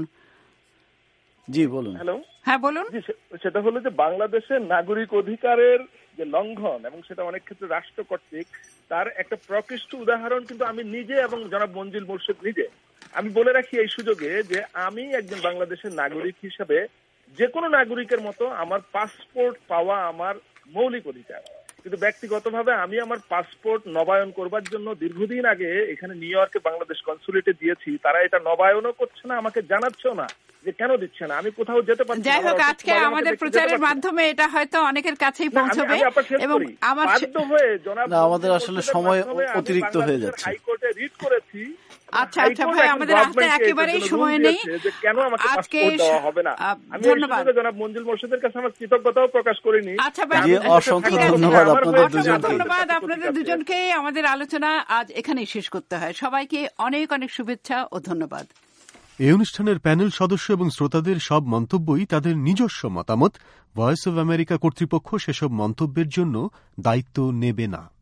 জি বলুন। হ্যালো, হ্যাঁ বলুন। সেটা হলো যে বাংলাদেশের নাগরিক অধিকারের যে লঙ্ঘন এবং সেটা অনেক ক্ষেত্রে রাষ্ট্র কর্তৃক, তার একটা প্রকৃষ্ট উদাহরণ কিন্তু আমি নিজে এবং জনাব মঞ্জিল মোর্শেদ নিজে। আমি বলে রাখি এই সুযোগে যে আমি একজন বাংলাদেশের নাগরিক হিসেবে যে কোনো নাগরিকের মতো আমার পাসপোর্ট পাওয়া আমার মৌলিক অধিকার, কিন্তু ব্যক্তিগতভাবে আমি আমার পাসপোর্ট নবায়ন করবার জন্য দীর্ঘদিন আগে এখানে নিউ ইয়র্কে বাংলাদেশ কনসুলেটে দিয়েছি, তারা এটা নবায়নও করছে না, আমাকে জানাচ্ছেও না যে কেন দিচ্ছে না, আমি কোথাও যেতে পারছি। যাই হোক, আজকে আমাদের প্রচারের মাধ্যমে এটা হয়তো অনেকের কাছেই পৌঁছবে এবং আমার বাধ্য হয়ে জনাব আমাদের আসলে সময় অতিরিক্ত হয়ে যাচ্ছে। হাইকোর্টে রিট করেছি। আচ্ছা আচ্ছা ভাই, আমাদের হাতে একেবারেই সময় নেই। কেন আমাকে পাসপোর্ট দেওয়া হবে না? আমি জনাব মঞ্জুল মোর্শেদের কাছে আমার কৃতজ্ঞতাও প্রকাশ করিনি। আচ্ছা ভাই, অসংখ্য ধন্যবাদ আপনাদের দুজনকে। ধন্যবাদ আপনাদের দুজনকে। আমাদের আলোচনা আজ এখানেই শেষ করতে হয়। সবাইকে অনেক অনেক শুভেচ্ছা ও ধন্যবাদ। এই অনুষ্ঠানের প্যানেল সদস্য এবং শ্রোতাদের সব মন্তব্যই তাদের নিজস্ব মতামত। ভয়েস অব আমেরিকা কর্তৃপক্ষ সেসব মন্তব্যের জন্য দায়িত্ব নেবে না।